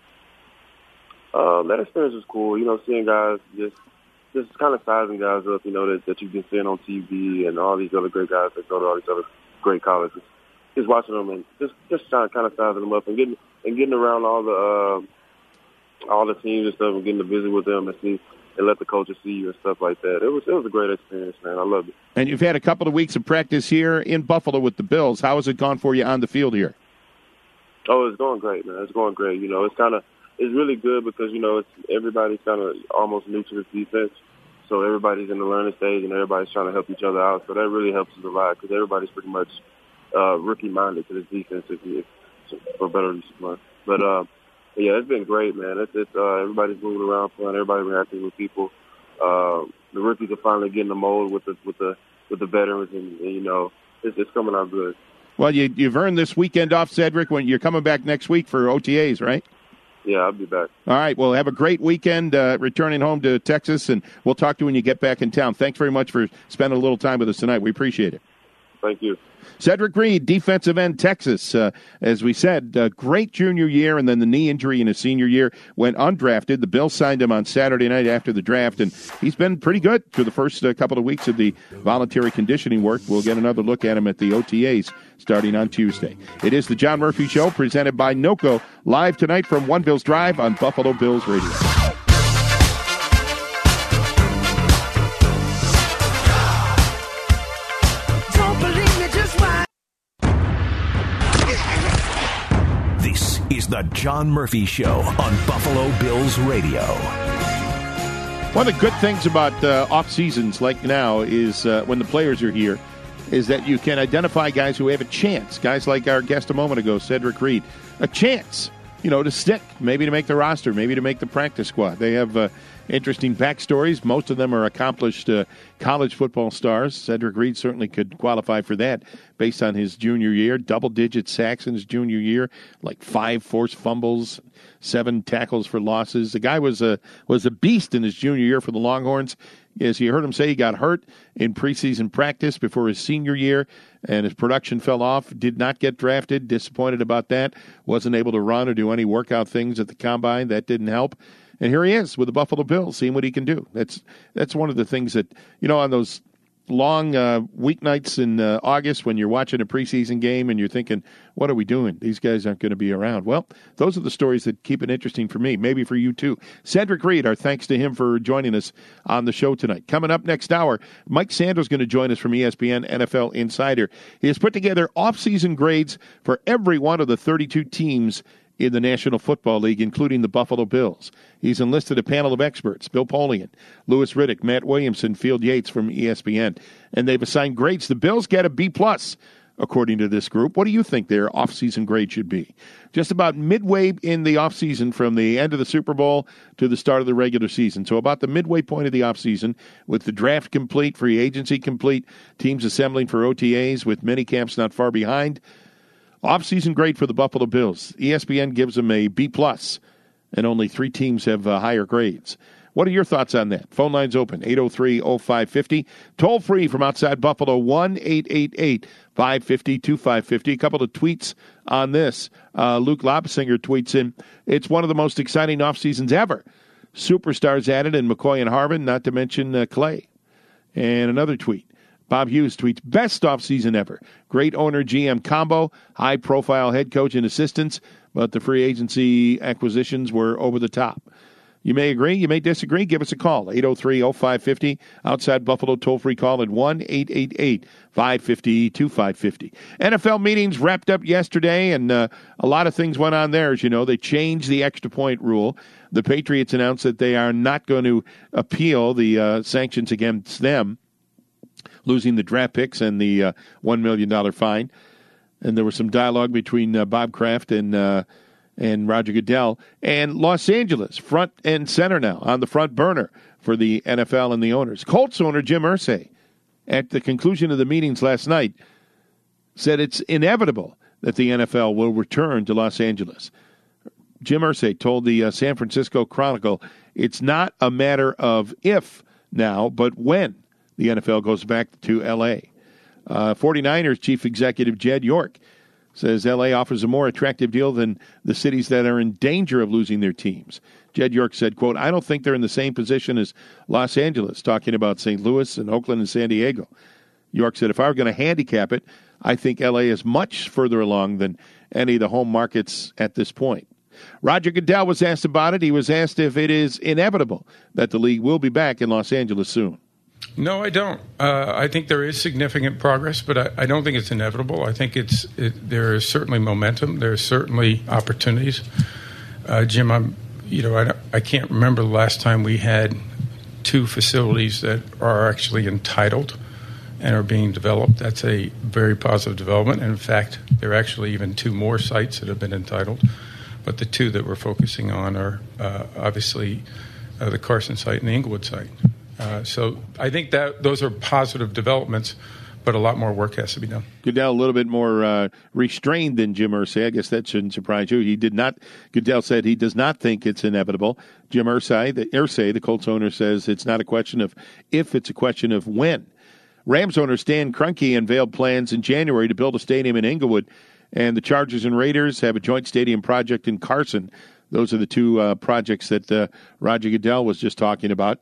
Um, that experience was cool. You know, seeing guys just. Just kind of sizing guys up, you know, that, that you've been seeing on T V and all these other great guys that go to all these other great colleges. Just watching them and just just trying to kind of sizing them up and getting and getting around all the uh, all the teams and stuff and getting to visit with them and see and let the coaches see you and stuff like that. It was it was a great experience, man. I loved it. And you've had a couple of weeks of practice here in Buffalo with the Bills. How has it gone for you on the field here? Oh, it's going great, man. It's going great. You know, it's kind of. It's really good because, you know, it's everybody's kind of almost new to this defense. So everybody's in the learning stage and everybody's trying to help each other out. So that really helps us a lot because everybody's pretty much uh, rookie-minded to this defense, if you, for better than But, uh, yeah, it's been great, man. It's, it's uh, everybody's moving around, playing. Everybody's reacting with people. Uh, the rookies are finally getting the mold with the with the with the veterans, and, and you know, it's, it's coming out good. Well, you, you've earned this weekend off, Cedric. When you're coming back next week for O T As, right? Yeah, I'll be back. All right. Well, have a great weekend uh, returning home to Texas, and we'll talk to you when you get back in town. Thanks very much for spending a little time with us tonight. We appreciate it. Thank you. Cedric Reed, defensive end, Texas. Uh, as we said, uh, great junior year, and then the knee injury in his senior year went undrafted. The Bills signed him on Saturday night after the draft, and he's been pretty good for the first uh, couple of weeks of the voluntary conditioning work. We'll get another look at him at the O T As starting on Tuesday. It is the John Murphy Show, presented by NOCO, live tonight from One Bills Drive on Buffalo Bills Radio. the John Murphy Show on Buffalo Bills Radio. One of the good things about uh, off seasons like now is uh, when the players are here, is that you can identify guys who have a chance. Guys like our guest a moment ago, Cedric Reed, a chance, you know, to stick, maybe to make the roster, maybe to make the practice squad. They have uh, interesting backstories. Most of them are accomplished uh, college football stars. Cedric Reed certainly could qualify for that based on his junior year. Double-digit sacks in his junior year, like five forced fumbles, seven tackles for losses. The guy was a was a beast in his junior year for the Longhorns. As you heard him say, he got hurt in preseason practice before his senior year, and his production fell off. Did not get drafted. Disappointed about that. Wasn't able to run or do any workout things at the combine. That didn't help. And here he is with the Buffalo Bills, seeing what he can do. That's that's one of the things that, you know, on those long uh, weeknights in uh, August when you're watching a preseason game and you're thinking, what are we doing? These guys aren't going to be around. Well, those are the stories that keep it interesting for me, maybe for you too. Cedric Reed, our thanks to him for joining us on the show tonight. Coming up next hour, Mike Sanders is going to join us from E S P N N F L Insider. He has put together off-season grades for every one of the thirty-two teams in the National Football League, including the Buffalo Bills. He's enlisted a panel of experts, Bill Polian, Louis Riddick, Matt Williamson, Field Yates from E S P N, and they've assigned grades. The Bills get a B plus, according to this group. What do you think their offseason grade should be? Just about midway in the offseason, from the end of the Super Bowl to the start of the regular season. So about the midway point of the offseason, with the draft complete, free agency complete, teams assembling for O T As with mini camps not far behind. Off-season grade for the Buffalo Bills. E S P N gives them a B plus, and only three teams have uh, higher grades. What are your thoughts on that? Phone lines open, eight oh three oh five five oh. Toll free from outside Buffalo, one eight eight eight, five five zero, two five five zero. A couple of tweets on this. Uh, Luke Lobsinger tweets in, it's one of the most exciting off-seasons ever. Superstars added in McCoy and Harvin, not to mention uh, Clay. And another tweet. Bob Hughes tweets, best offseason ever. Great owner-G M combo, high-profile head coach and assistants, but the free agency acquisitions were over the top. You may agree, you may disagree. Give us a call, eight oh three oh five five oh. Outside Buffalo, toll-free call at one eight eight eight, five five zero, two five five oh. N F L meetings wrapped up yesterday, and uh, a lot of things went on there. As you know, they changed the extra point rule. The Patriots announced that they are not going to appeal the uh, sanctions against them, losing the draft picks and the uh, one million dollars fine. And there was some dialogue between uh, Bob Kraft and uh, and Roger Goodell. And Los Angeles, front and center now, on the front burner for the N F L and the owners. Colts owner Jim Irsay, at the conclusion of the meetings last night, said it's inevitable that the N F L will return to Los Angeles. Jim Irsay told the uh, San Francisco Chronicle, it's not a matter of if now, but when the N F L goes back to L A. Uh, 49ers chief executive Jed York says L A offers a more attractive deal than the cities that are in danger of losing their teams. Jed York said, quote, I don't think they're in the same position as Los Angeles, talking about Saint Louis and Oakland and San Diego. York said, if I were going to handicap it, I think L A is much further along than any of the home markets at this point. Roger Goodell was asked about it. He was asked if it is inevitable that the league will be back in Los Angeles soon. No, I don't. Uh, I think there is significant progress, but I, I don't think it's inevitable. I think it's it, there is certainly momentum. There are certainly opportunities. Uh, Jim, I'm, you know, I, I can't remember the last time we had two facilities that are actually entitled and are being developed. That's a very positive development. And in fact, there are actually even two more sites that have been entitled. But the two that we're focusing on are uh, obviously uh, the Carson site and the Inglewood site. Uh, so I think that those are positive developments, but a lot more work has to be done. Goodell a little bit more uh, restrained than Jim Irsay. I guess that shouldn't surprise you. He did not. Goodell said he does not think it's inevitable. Jim Irsay, the Irsay, the Colts owner, says it's not a question of if, it's a question of when. Rams owner Stan Kroenke unveiled plans in January to build a stadium in Inglewood, and the Chargers and Raiders have a joint stadium project in Carson. Those are the two uh, projects that uh, Roger Goodell was just talking about.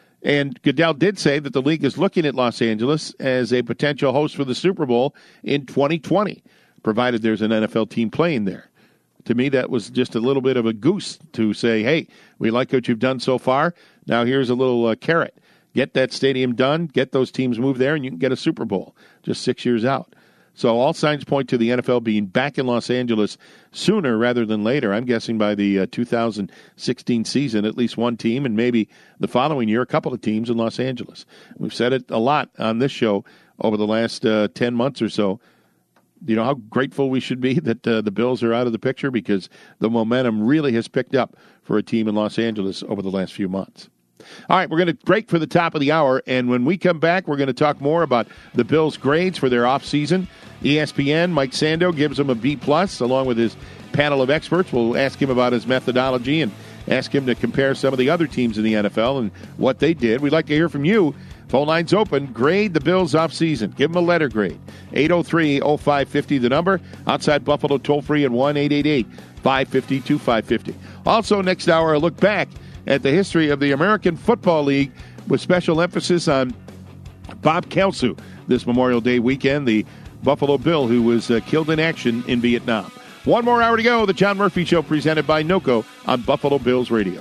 And Goodell did say that the league is looking at Los Angeles as a potential host for the Super Bowl in twenty twenty, provided there's an N F L team playing there. To me, that was just a little bit of a goose to say, hey, we like what you've done so far. Now here's a little uh, carrot. Get that stadium done, get those teams moved there, and you can get a Super Bowl just six years out. So all signs point to the N F L being back in Los Angeles sooner rather than later. I'm guessing by the uh, two thousand sixteen season, at least one team, and maybe the following year, a couple of teams in Los Angeles. We've said it a lot on this show over the last uh, ten months or so. You know how grateful we should be that uh, the Bills are out of the picture, because the momentum really has picked up for a team in Los Angeles over the last few months. All right, we're going to break for the top of the hour, and when we come back, we're going to talk more about the Bills' grades for their offseason. E S P N, Mike Sando, gives them a B plus, along with his panel of experts. We'll ask him about his methodology and ask him to compare some of the other teams in the N F L and what they did. We'd like to hear from you. Phone lines open. Grade the Bills offseason. Give them a letter grade. eight oh three oh five five oh, the number. Outside Buffalo, toll-free at one eight eight eight, five five zero, two five five zero. Also, next hour, a look back at the history of the American Football League with special emphasis on Bob Kelsu this Memorial Day weekend, the Buffalo Bill who was uh, killed in action in Vietnam. One more hour to go. The John Murphy Show presented by NOCO on Buffalo Bills Radio.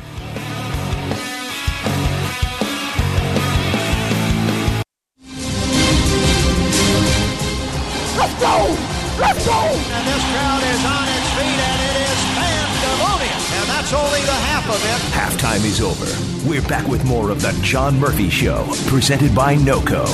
Let's go! Let's go! And this crowd is on its feet, and it is pandemonium. And that's only the half of it. Halftime is over. We're back with more of the John Murphy Show, presented by NOCO.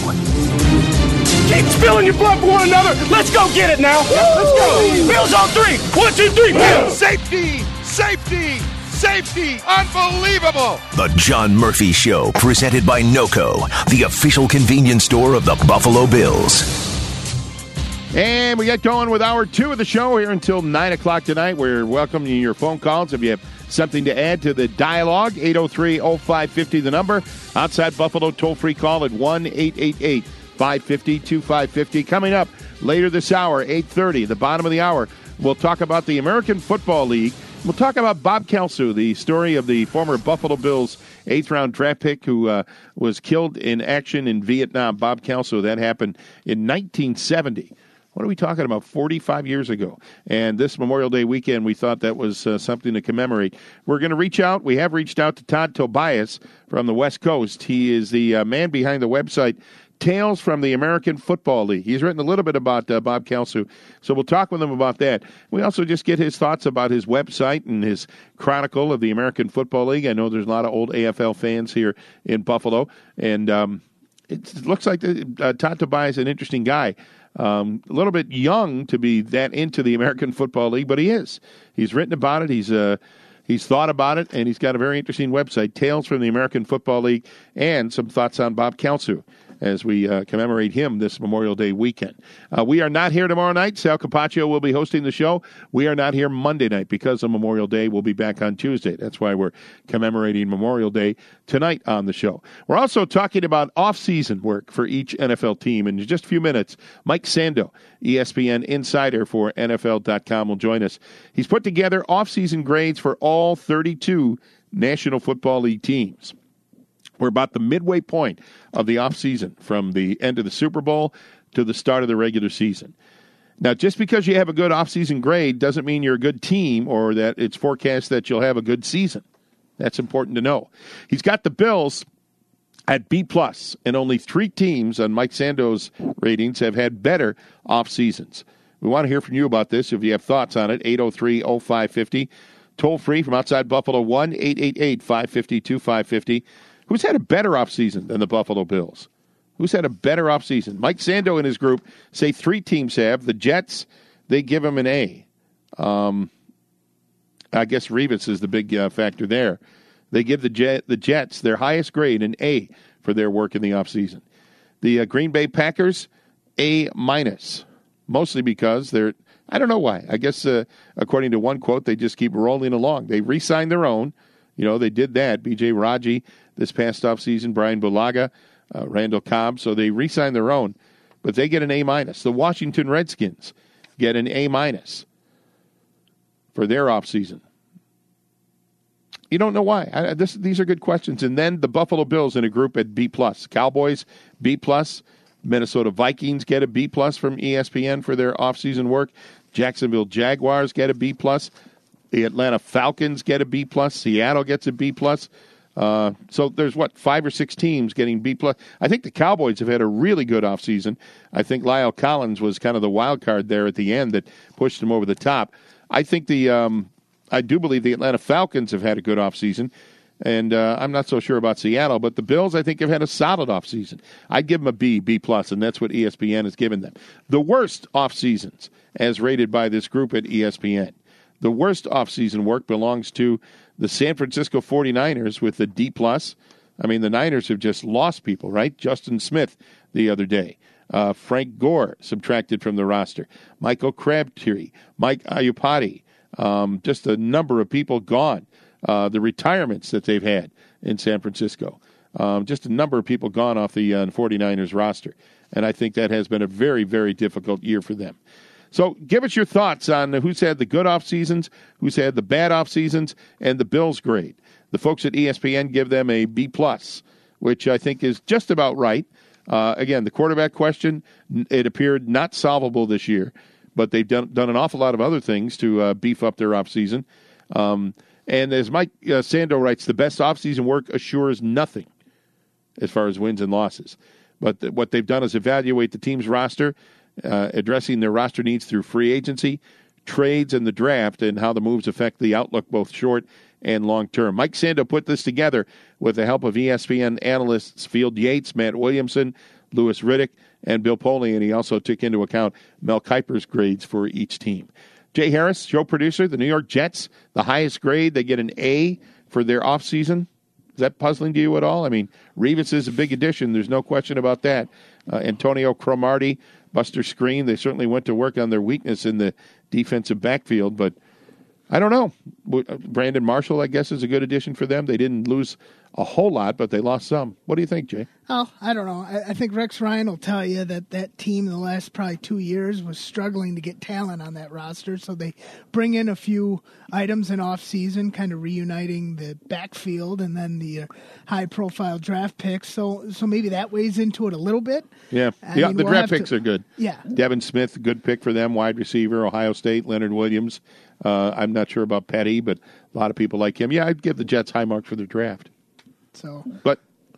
Keep spilling your blood for one another. Let's go get it now. Let's go. Bills on three. One, two, three. Bills. Safety. Safety. Safety. Unbelievable. The John Murphy Show, presented by NOCO, the official convenience store of the Buffalo Bills. And we get going with hour two of the show here until nine o'clock tonight. We're welcoming your phone calls. If you have something to add to the dialogue, eight oh three oh five five oh, the number. Outside Buffalo, toll-free call at one eight eight eight, five five zero, two five five zero. Coming up later this hour, eight thirty, the bottom of the hour, we'll talk about the American Football League. We'll talk about Bob Kelsu, the story of the former Buffalo Bills eighth-round draft pick who uh, was killed in action in Vietnam. Bob Kelsu, that happened in nineteen seventy. What are we talking about? forty-five years ago. And this Memorial Day weekend, we thought that was uh, something to commemorate. We're going to reach out. We have reached out to Todd Tobias from the West Coast. He is the uh, man behind the website Tales from the American Football League. He's written a little bit about uh, Bob Kelsu, so we'll talk with him about that. We also just get his thoughts about his website and his chronicle of the American Football League. I know there's a lot of old A F L fans here in Buffalo, and um, it looks like the, uh, Todd Tobias is an interesting guy. Um, a little bit young to be that into the American Football League, but he is. He's written about it. He's uh, he's thought about it, and he's got a very interesting website, Tales from the American Football League, and some thoughts on Bob Kelsu as we uh, commemorate him this Memorial Day weekend. Uh, we are not here tomorrow night. Sal Capaccio will be hosting the show. We are not here Monday night because of Memorial Day. We'll be back on Tuesday. That's why we're commemorating Memorial Day tonight on the show. We're also talking about off-season work for each N F L team. In just a few minutes, Mike Sando, E S P N insider for N F L dot com, will join us. He's put together off-season grades for all thirty-two National Football League teams. We're about the midway point of the offseason, from the end of the Super Bowl to the start of the regular season. Now, just because you have a good offseason grade doesn't mean you're a good team or that it's forecast that you'll have a good season. That's important to know. He's got the Bills at B plus, and only three teams on Mike Sando's ratings have had better off seasons. We want to hear from you about this. If you have thoughts on it, eight oh three oh five five oh. Toll free from outside Buffalo, one eight eight eight, five five zero, two five five zero. Who's had a better offseason than the Buffalo Bills? Who's had a better offseason? Mike Sando and his group say three teams have. The Jets, they give them an A. Um, I guess Revis is the big uh, factor there. They give the Jet, the Jets their highest grade, an A, for their work in the offseason. The uh, Green Bay Packers, A minus, mostly because they're, I don't know why. I guess uh, according to one quote, they just keep rolling along. They re-signed their own. You know, they did that. B J Raji this past offseason, Brian Bulaga, uh, Randall Cobb. So they re-signed their own, but they get an A minus. The Washington Redskins get an A minus for their offseason. You don't know why. I, this, these are good questions. And then the Buffalo Bills in a group at B plus. Cowboys, B plus. Minnesota Vikings get a B plus from E S P N for their offseason work. Jacksonville Jaguars get a B plus. The Atlanta Falcons get a B plus. Seattle gets a B plus. Uh, so there's, what, five or six teams getting B+. I think the Cowboys have had a really good offseason. I think Lyle Collins was kind of the wild card there at the end that pushed them over the top. I think the um, I do believe the Atlanta Falcons have had a good offseason, and uh, I'm not so sure about Seattle, but the Bills, I think, have had a solid offseason. I'd give them a B, B+, and that's what E S P N has given them. The worst offseasons, as rated by this group at E S P N, the worst offseason work belongs to the San Francisco forty-niners with the D+. I mean, the Niners have just lost people, right? Justin Smith the other day. Uh, Frank Gore subtracted from the roster. Michael Crabtree. Mike Iupati. Um, just a number of people gone. Uh, the retirements that they've had in San Francisco. Um, just a number of people gone off the uh, forty-niners roster. And I think that has been a very, very difficult year for them. So give us your thoughts on who's had the good off seasons, who's had the bad off seasons, and the Bills' grade. The folks at E S P N give them a B+, which I think is just about right. Uh, again, the quarterback question, it appeared not solvable this year, but they've done, done an awful lot of other things to uh, beef up their offseason. Um, and as Mike uh, Sando writes, the best offseason work assures nothing as far as wins and losses. But th- what they've done is evaluate the team's roster, Uh, addressing their roster needs through free agency, trades, and the draft, and how the moves affect the outlook both short and long term. Mike Sando put this together with the help of E S P N analysts Field Yates, Matt Williamson, Louis Riddick, and Bill Poley, and he also took into account Mel Kiper's grades for each team. Jay Harris, show producer, the New York Jets, the highest grade. They get an A for their offseason. Is that puzzling to you at all? I mean, Revis is a big addition. There's no question about that. Uh, Antonio Cromartie, Buster Screen, they certainly went to work on their weakness in the defensive backfield, but I don't know. Brandon Marshall, I guess, is a good addition for them. They didn't lose a whole lot, but they lost some. What do you think, Jay? Oh, I don't know. I, I think Rex Ryan will tell you that that team in the last probably two years was struggling to get talent on that roster, so they bring in a few items in off-season, kind of reuniting the backfield and then the uh, high-profile draft picks. So so maybe that weighs into it a little bit. Yeah, I yeah mean, the we'll draft have picks to, are good. Yeah. Devin Smith, good pick for them, wide receiver, Ohio State, Leonard Williams. Uh, I'm not sure about Petty, but a lot of people like him. Yeah, I'd give the Jets high marks for their draft. So, But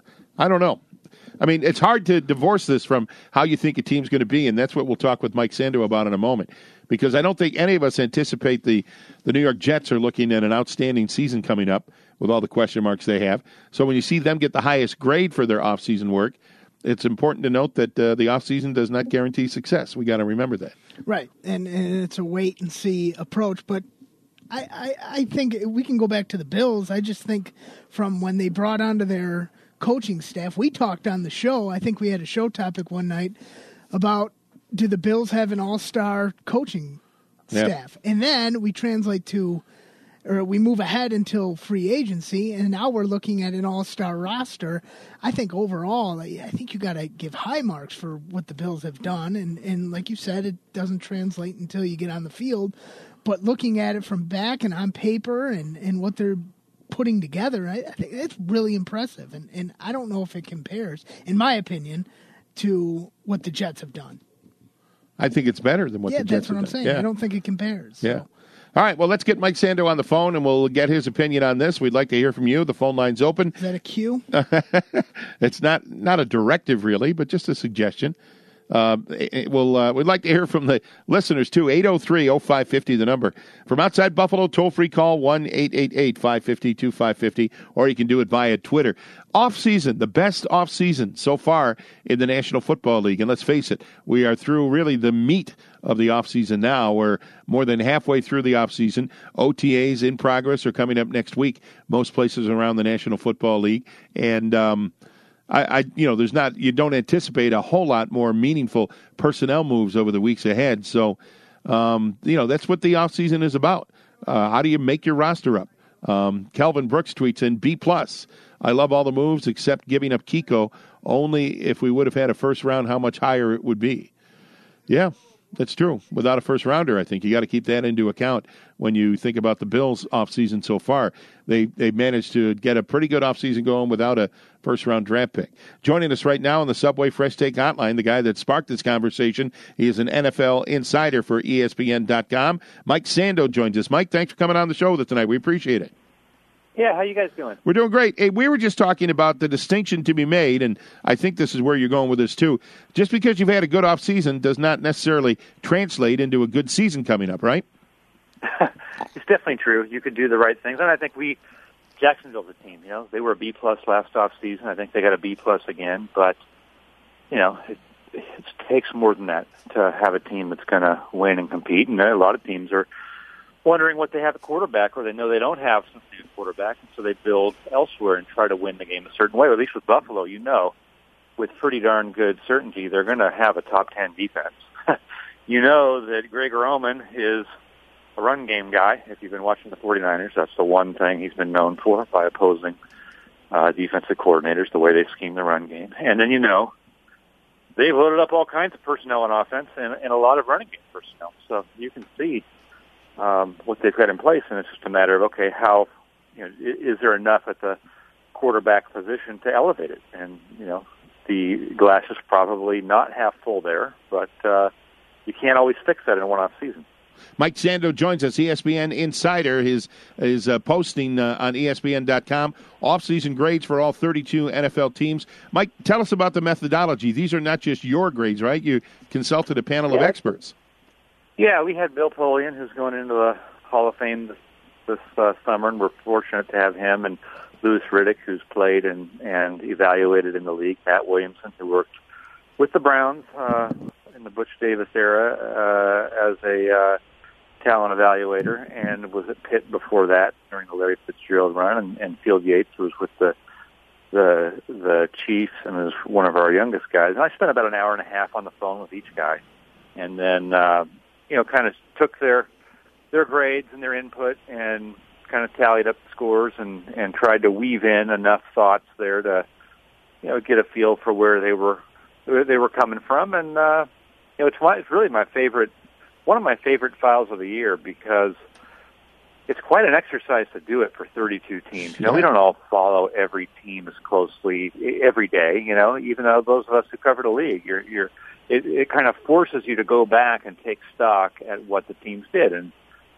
I don't know. I mean, it's hard to divorce this from how you think a team's going to be, and that's what we'll talk with Mike Sando about in a moment. Because I don't think any of us anticipate the, the New York Jets are looking at an outstanding season coming up with all the question marks they have. So when you see them get the highest grade for their offseason work, it's important to note that uh, the offseason does not guarantee success. We got to remember that. right, and, and it's a wait-and-see approach, but I, I, I think we can go back to the Bills. I just think from when they brought onto their coaching staff, we talked on the show, I think we had a show topic one night about, do the Bills have an all-star coaching Yep. staff? And then we translate to, or we move ahead until free agency, and now we're looking at an all-star roster. I think overall, I think you got to give high marks for what the Bills have done. And, and like you said, it doesn't translate until you get on the field. But looking at it from back and on paper and, and what they're putting together, I, I think it's really impressive. And, and I don't know if it compares, in my opinion, to what the Jets have done. I think it's better than what yeah, the Jets that's what have I'm done. saying. Yeah. I don't think it compares. Yeah. So. All right, well, let's get Mike Sando on the phone, and we'll get his opinion on this. We'd like to hear from you. The phone line's open. Is that a cue? It's not not a directive, really, but just a suggestion. Uh, it will, uh, we'd like to hear from the listeners, too. eight oh three oh five five oh, the number. From outside Buffalo, toll-free call one eight eight eight five five zero two five five zero, or you can do it via Twitter. Off-season, the best off-season so far in the National Football League. And let's face it, we are through really the meat of the offseason now. We're more than halfway through the offseason. O T As in progress are coming up next week, most places around the National Football League. And, um, I, I, you know, there's not, you don't anticipate a whole lot more meaningful personnel moves over the weeks ahead. So, um, you know, that's what the offseason is about. Uh, how do you make your roster up? Um, Kelvin Brooks tweets in B plus. I love all the moves except giving up Kiko. Only if we would have had a first round, how much higher it would be. Yeah, that's true. Without a first rounder, I think you got to keep that into account when you think about the Bills offseason so far. They they managed to get a pretty good offseason going without a first round draft pick. Joining us right now on the Subway Fresh Take Hotline, the guy that sparked this conversation, he is an N F L insider for E S P N dot com. Mike Sando joins us. Mike, thanks for coming on the show with us tonight. We appreciate it. Yeah, how you guys doing? We're doing great. Hey, we were just talking about the distinction to be made, and I think this is where you're going with this too. Just because you've had a good off season does not necessarily translate into a good season coming up, right? It's definitely true. You could do the right things, and I think we Jacksonville's a team. You know, they were a B plus last off season. I think they got a B plus again, but you know, it, it takes more than that to have a team that's going to win and compete. And a lot of teams are wondering what they have at quarterback, or they know they don't have some new quarterback, and so they build elsewhere and try to win the game a certain way. Or at least with Buffalo, you know, with pretty darn good certainty, they're going to have a top ten defense. You know that Greg Roman is a run game guy. If you've been watching the 49ers, that's the one thing he's been known for by opposing uh, defensive coordinators, the way they scheme the run game. And then, you know, they've loaded up all kinds of personnel on offense and, and a lot of running game personnel. So you can see um, what they've got in place, and it's just a matter of, okay, how, you know, is there enough at the quarterback position to elevate it? And, you know, the glass is probably not half full there, but uh, you can't always fix that in a one-off season. Mike Sando joins us, E S P N Insider. His is uh, posting uh, on E S P N dot com off-season grades for all thirty-two N F L teams. Mike, tell us about the methodology. These are not just your grades, right? You consulted a panel yeah. of experts. Yeah, we had Bill Polian, who's going into the Hall of Fame this, this uh, summer, and we're fortunate to have him, and Louis Riddick, who's played and, and evaluated in the league, Pat Williamson, who worked with the Browns uh, in the Butch Davis era uh, as a uh, talent evaluator, and was at Pitt before that during the Larry Fitzgerald run, and, and Field Yates was with the the the Chiefs and was one of our youngest guys. And I spent about an hour and a half on the phone with each guy, and then uh, you know, kind of took their their grades and their input and kind of tallied up the scores and and tried to weave in enough thoughts there to, you know, get a feel for where they were where they were coming from. And uh, you know, it's my, it's really my favorite. One of my favorite files of the year, because it's quite an exercise to do it for thirty-two teams. You know, we don't all follow every team as closely every day, you know, even though those of us who cover the league, you're, you're, it, it kind of forces you to go back and take stock at what the teams did. And,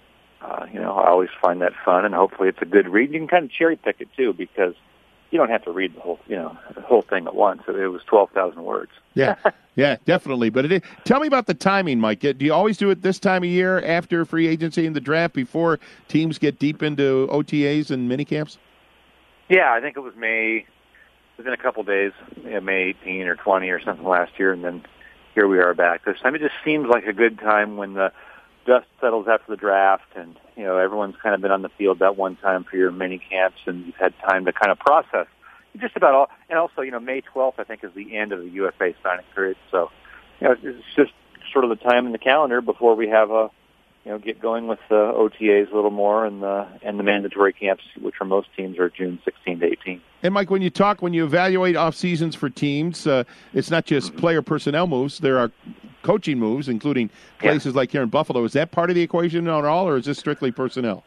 uh, you know, I always find that fun, and hopefully it's a good read. You can kind of cherry pick it too, because you don't have to read the whole, you know, the whole thing at once. It was twelve thousand words. Yeah, yeah, definitely. But it is, tell me about the timing, Mike. Do you always do it this time of year after free agency and the draft, before teams get deep into O T As and minicamps? Yeah, I think it was May, within a couple of days, you know, May eighteenth or twentieth or something last year, and then here we are back this time. It just seems like a good time when the dust settles after the draft, and you know, everyone's kind of been on the field that one time for your mini camps, and you've had time to kind of process just about all. And also, you know, May twelfth, I think, is the end of the U F A signing period. So, you know, it's just sort of the time in the calendar before we have a, you know, get going with the O T As a little more, and the and the mandatory camps, which for most teams are June sixteenth to eighteenth. And Mike, when you talk, when you evaluate off seasons for teams, uh, it's not just mm-hmm. player personnel moves. There are coaching moves, including places yeah. like here in Buffalo. Is that part of the equation at all, or is this strictly personnel?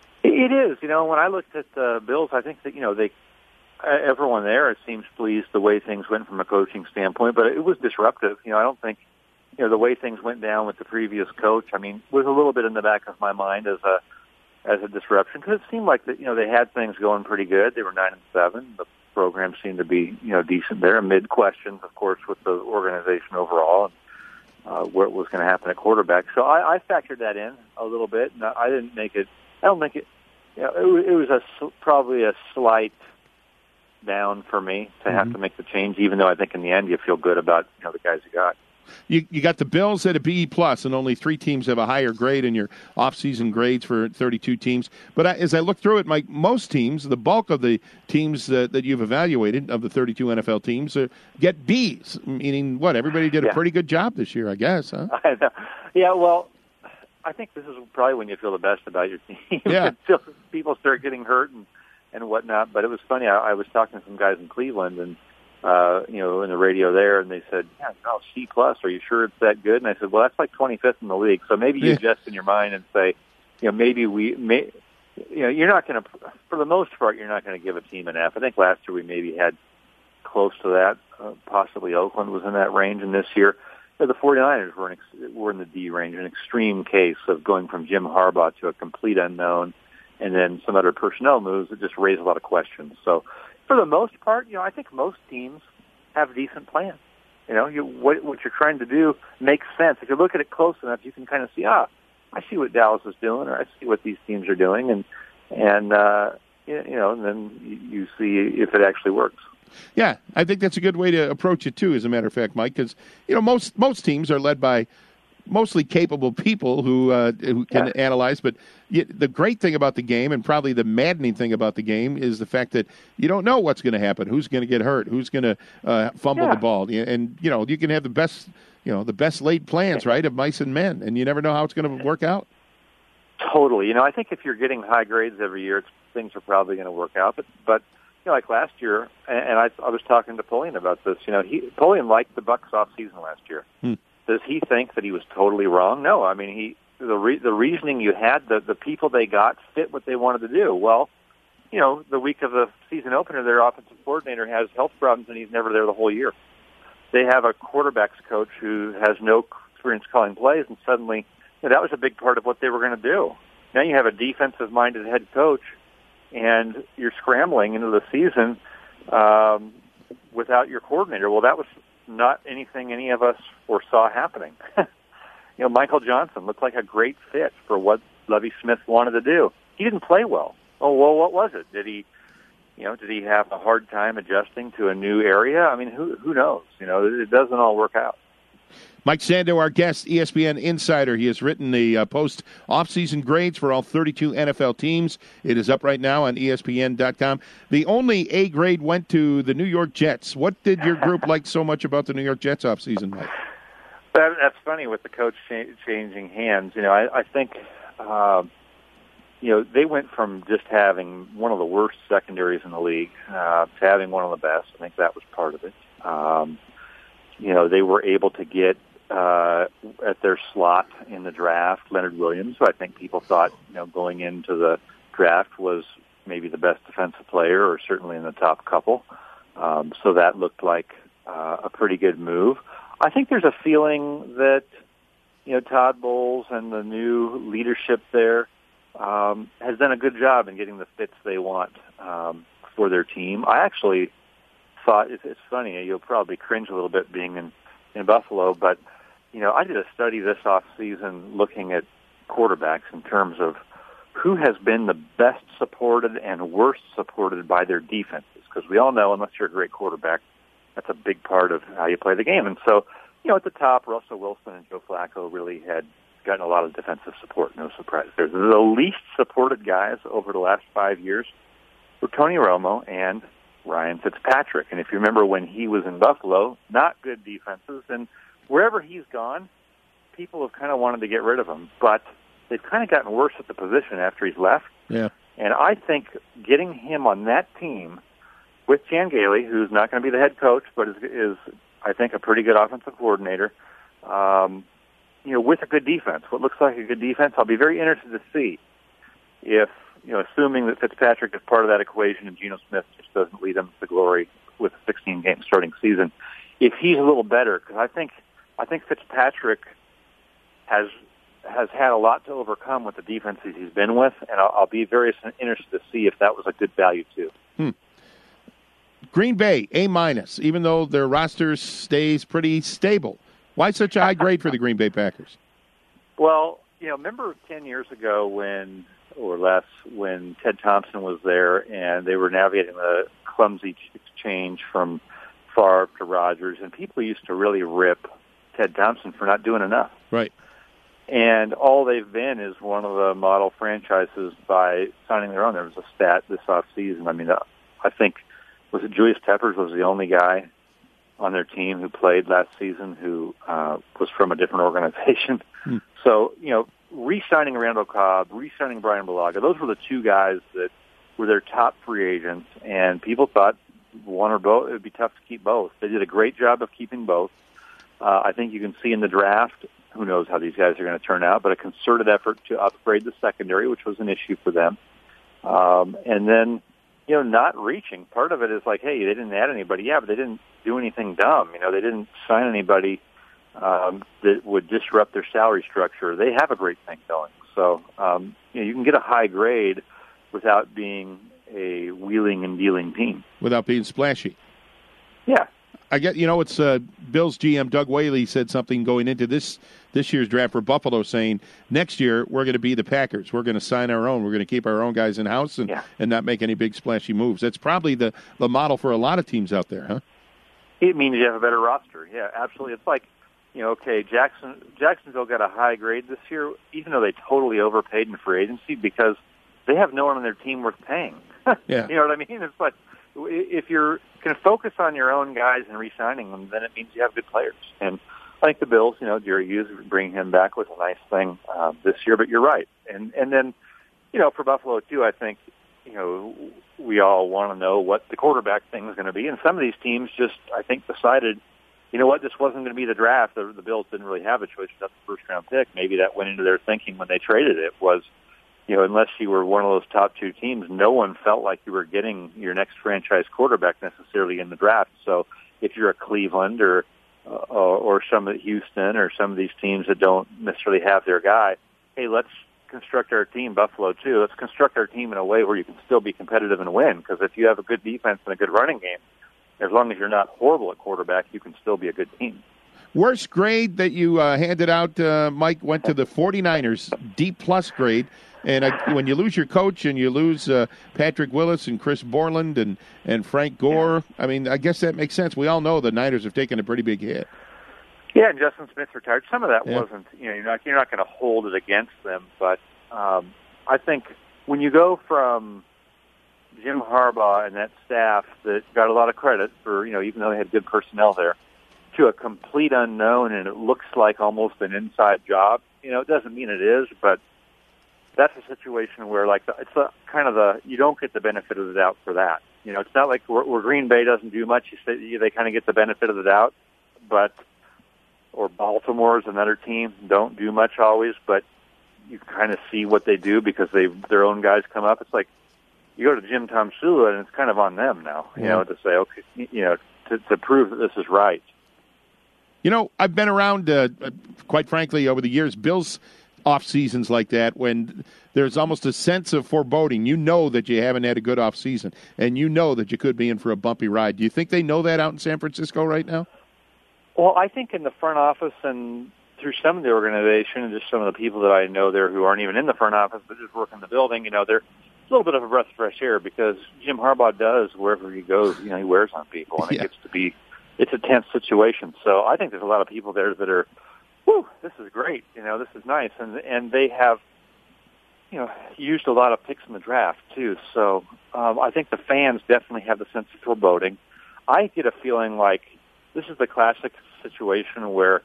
It is. You know, when I looked at the Bills, I think that, you know, they everyone there, it seems pleased the way things went from a coaching standpoint, but it was disruptive. You know, I don't think, you know, the way things went down with the previous coach, I mean, was a little bit in the back of my mind as a as a disruption, because it seemed like that, you know, they had things going pretty good. They were nine and seven. The program seemed to be, you know, decent there. Amid questions, of course, with the organization overall and uh, what was going to happen at quarterback. So I, I factored that in a little bit, and I didn't make it. I don't think it. You know, it, it was a probably a slight down for me to have mm-hmm. to make the change, even though I think in the end you feel good about, you know, the guys you got. You you got the Bills at a B E plus, and only three teams have a higher grade in your off-season grades for thirty-two teams. But I, as I look through it, Mike, most teams, the bulk of the teams uh, that you've evaluated of the thirty-two N F L teams, uh, get Bs. Meaning, what? Everybody did a yeah. pretty good job this year, I guess, huh? I know. Yeah, well, I think this is probably when you feel the best about your team. Yeah. Until people start getting hurt and and whatnot. But it was funny. I, I was talking to some guys in Cleveland, and uh, you know, in the radio there, and they said, "Yeah, no, C plus. Are you sure it's that good?" And I said, "Well, that's like twenty-fifth in the league. So maybe you yeah. adjust in your mind and say, you know, maybe we, may, you know, you're not going to, for the most part, you're not going to give a team an F. I think last year we maybe had close to that. Uh, possibly Oakland was in that range, and this year, you know, the 49ers were in, were in the D range, an extreme case of going from Jim Harbaugh to a complete unknown. and then some other personnel moves that just raise a lot of questions. So for the most part, you know, I think most teams have decent plans. You know, you, what, what you're trying to do makes sense. If you look at it close enough, you can kind of see, ah, I see what Dallas is doing, or I see what these teams are doing, and and uh, you know, and then you see if it actually works. Yeah, I think that's a good way to approach it too. As a matter of fact, Mike, because you know most most teams are led by mostly capable people who uh, who can yeah. analyze. But the great thing about the game, and probably the maddening thing about the game, is the fact that you don't know what's going to happen, who's going to get hurt, who's going to uh, fumble yeah. the ball, and you know you can have the best. You know, the best laid plans, right, of mice and men, and you never know how it's going to work out. Totally. You know, I think if you're getting high grades every year, it's, things are probably going to work out. But, but you know, like last year, and, and I, I was talking to Polian about this, you know, he, Polian liked the Bucs off season last year. Hmm. Does he think that he was totally wrong? No. I mean, he the re, the reasoning you had, the, the people they got fit what they wanted to do. Well, you know, the week of the season opener, their offensive coordinator has health problems, and he's never there the whole year. They have a quarterbacks coach who has no experience calling plays, and suddenly you know, that was a big part of what they were going to do. Now you have a defensive-minded head coach, and you're scrambling into the season um, without your coordinator. Well, that was not anything any of us foresaw happening. you know, Michael Johnson looked like a great fit for what Lovie Smith wanted to do. He didn't play well. Oh, well, what was it? Did he... You know, did he have a hard time adjusting to a new area? I mean, who who knows? You know, it doesn't all work out. Mike Sando, our guest, E S P N insider. He has written the uh, post off-season grades for all thirty-two N F L teams. It is up right now on E S P N dot com. The only A grade went to the New York Jets. What did your group like so much about the New York Jets off-season, Mike? That, that's funny with the coach cha- changing hands. You know, I, I think... Uh, You know, they went from just having one of the worst secondaries in the league uh, to having one of the best. I think that was part of it. Um, you know, they were able to get uh, at their slot in the draft Leonard Williams, who I think people thought, you know, going into the draft was maybe the best defensive player, or certainly in the top couple. Um, so that looked like uh, a pretty good move. I think there's a feeling that, you know, Todd Bowles and the new leadership there Um, has done a good job in getting the fits they want um, for their team. I actually thought, it's, it's funny, you'll probably cringe a little bit being in, in Buffalo, but, you know, I did a study this off-season looking at quarterbacks in terms of who has been the best supported and worst supported by their defenses, because we all know, unless you're a great quarterback, that's a big part of how you play the game. And so, you know, at the top, Russell Wilson and Joe Flacco really had gotten a lot of defensive support, no surprise. They're the least supported guys over the last five years were Tony Romo and Ryan Fitzpatrick. And if you remember when he was in Buffalo, not good defenses, and wherever he's gone, people have kind of wanted to get rid of him, but they've kind of gotten worse at the position after he's left. Yeah. And I think getting him on that team with Chan Gailey, who's not going to be the head coach, but is, is I think, a pretty good offensive coordinator, um, you know, with a good defense, what looks like a good defense, I'll be very interested to see if, you know, assuming that Fitzpatrick is part of that equation and Geno Smith just doesn't lead them to glory with a sixteen-game starting season, if he's a little better, because I think I think Fitzpatrick has has had a lot to overcome with the defenses he's been with, and I'll, I'll be very interested to see if that was a good value too. Hmm. Green Bay, A minus, even though their roster stays pretty stable. Why such a high grade for the Green Bay Packers? Well, you know, remember ten years ago when, or less, when Ted Thompson was there and they were navigating the clumsy change from Favre to Rodgers, and people used to really rip Ted Thompson for not doing enough. Right. And all they've been is one of the model franchises by signing their own. There was a stat this offseason. I mean, I think, was it Julius Peppers was the only guy on their team who played last season who uh, was from a different organization. Hmm. So, you know, re-signing Randall Cobb, re-signing Brian Bulaga, those were the two guys that were their top free agents, and people thought one or both, it would be tough to keep both. They did a great job of keeping both. Uh, I think you can see in the draft, who knows how these guys are going to turn out, but a concerted effort to upgrade the secondary, which was an issue for them. Um, and then, you know, not reaching. Part of it is like, hey, they didn't add anybody. Yeah, but they didn't do anything dumb. You know, they didn't sign anybody um, that would disrupt their salary structure. They have a great thing going. So, um, you know, you can get a high grade without being a wheeling and dealing team. Without being splashy. Yeah. I get, you know, it's uh, Bills G M Doug Whaley said something going into this this year's draft for Buffalo, saying next year we're going to be the Packers. We're going to sign our own. We're going to keep our own guys in house and, yeah. and not make any big splashy moves. That's probably the, the model for a lot of teams out there, huh? It means you have a better roster. Yeah, absolutely. It's like, you know, okay, Jackson Jacksonville got a high grade this year, even though they totally overpaid in free agency because they have no one on their team worth paying. Yeah. You know what I mean? It's like if you're going to focus on your own guys and re-signing them, then it means you have good players. And I think the Bills, you know, Jerry Hughes bringing him back was a nice thing uh, this year. But you're right. And and then, you know, for Buffalo too, I think, you know, we all want to know what the quarterback thing is going to be. And some of these teams just, I think, decided, you know what, this wasn't going to be the draft. The, the Bills didn't really have a choice. That's the first round pick. Maybe that went into their thinking when they traded it was, you know, unless you were one of those top two teams, no one felt like you were getting your next franchise quarterback necessarily in the draft. So if you're a Cleveland or uh, or some of Houston or some of these teams that don't necessarily have their guy, hey, let's construct our team, Buffalo too, let's construct our team in a way where you can still be competitive and win. Because if you have a good defense and a good running game, as long as you're not horrible at quarterback, you can still be a good team. Worst grade that you uh, handed out, uh, Mike, went to the 49ers, D-plus grade. And uh, when you lose your coach and you lose uh, Patrick Willis and Chris Borland and, and Frank Gore, I mean, I guess that makes sense. We all know the Niners have taken a pretty big hit. Yeah, and Justin Smith retired. Some of that yeah. wasn't, you know, you're not, you're not going to hold it against them. But um, I think when you go from Jim Harbaugh and that staff that got a lot of credit for, you know, even though they had good personnel there, to a complete unknown and it looks like almost an inside job, you know, it doesn't mean it is, but that's a situation where, like, the, it's a, kind of the, you don't get the benefit of the doubt for that. You know, it's not like where, where Green Bay doesn't do much. You say they kind of get the benefit of the doubt, but, or Baltimore is another team, don't do much always, but you kind of see what they do because they their own guys come up. It's like you go to Jim Tom Sula, and it's kind of on them now, you yeah. know, to say, okay, you know, to, to prove that this is right. You know, I've been around, uh, quite frankly, over the years, Bills off seasons like that when there's almost a sense of foreboding. You know that you haven't had a good off season, and you know that you could be in for a bumpy ride. Do you think they know that out in San Francisco right now? Well, I think in the front office and through some of the organization and just some of the people that I know there who aren't even in the front office but just work in the building, you know, they're a little bit of a breath of fresh air because Jim Harbaugh does, wherever he goes, you know, he wears on people, and yeah. it gets to be, it's a tense situation. So I think there's a lot of people there that are, whew, this is great, you know, this is nice. And and they have, you know, used a lot of picks in the draft, too. So um, I think the fans definitely have the sense of foreboding. I get a feeling like this is the classic situation where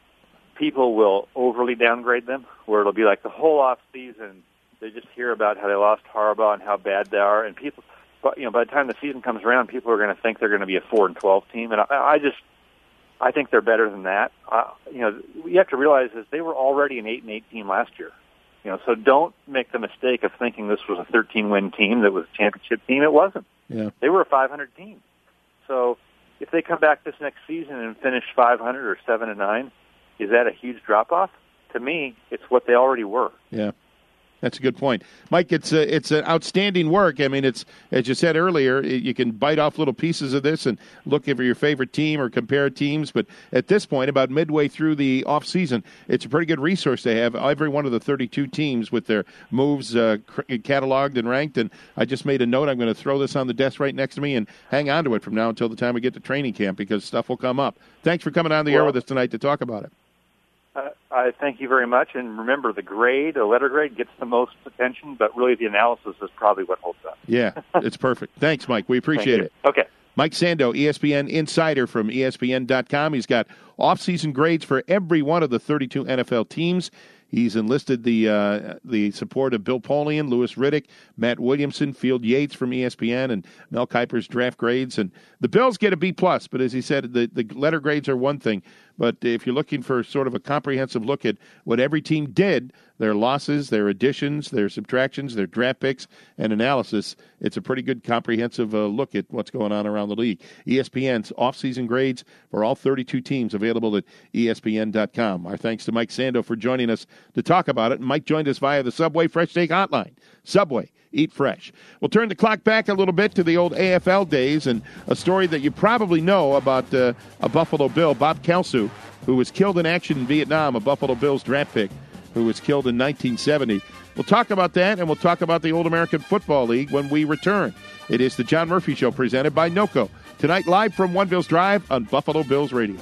people will overly downgrade them, where it'll be like the whole off season, they just hear about how they lost Harbaugh and how bad they are. And people, but you know, by the time the season comes around, people are going to think they're going to be a four and twelve team. And I, I just, I think they're better than that. Uh, you know, you have to realize is they were already an eight and eight team last year. You know, so don't make the mistake of thinking this was a thirteen win team that was a championship team. It wasn't. Yeah. They were a five hundred team. So if they come back this next season and finish five hundred or seven and nine, is that a huge drop off? To me, it's what they already were. Yeah. That's a good point. Mike, it's a, it's an outstanding work. I mean, it's, as you said earlier, you can bite off little pieces of this and look for your favorite team or compare teams. But at this point, about midway through the offseason, it's a pretty good resource to have every one of the thirty-two teams with their moves uh, cataloged and ranked. And I just made a note. I'm going to throw this on the desk right next to me and hang on to it from now until the time we get to training camp because stuff will come up. Thanks for coming on the well, air with us tonight to talk about it. Uh, I thank you very much. And remember, the grade, the letter grade, gets the most attention, but really the analysis is probably what holds up. Yeah, it's perfect. Thanks, Mike. We appreciate it. Okay. Mike Sando, E S P N insider from E S P N dot com. He's got off-season grades for every one of the thirty-two N F L teams. He's enlisted the uh, the support of Bill Polian, Louis Riddick, Matt Williamson, Field Yates from E S P N, and Mel Kiper's draft grades. And the Bills get a B plus, but as he said, the, the letter grades are one thing. But if you're looking for sort of a comprehensive look at what every team did, their losses, their additions, their subtractions, their draft picks, and analysis, it's a pretty good comprehensive uh, look at what's going on around the league. E S P N's off-season grades for all thirty-two teams available at E S P N dot com. Our thanks to Mike Sando for joining us to talk about it. And Mike joined us via the Subway Fresh Take Hotline. Subway, eat fresh. We'll turn the clock back a little bit to the old A F L days and a story that you probably know about uh, a Buffalo Bill, Bob Kelsu, who was killed in action in Vietnam, a Buffalo Bills draft pick who was killed in nineteen seventy. We'll talk about that, and we'll talk about the Old American Football League when we return. It is the John Murphy Show presented by NOCO. Tonight, live from One Bills Drive on Buffalo Bills Radio.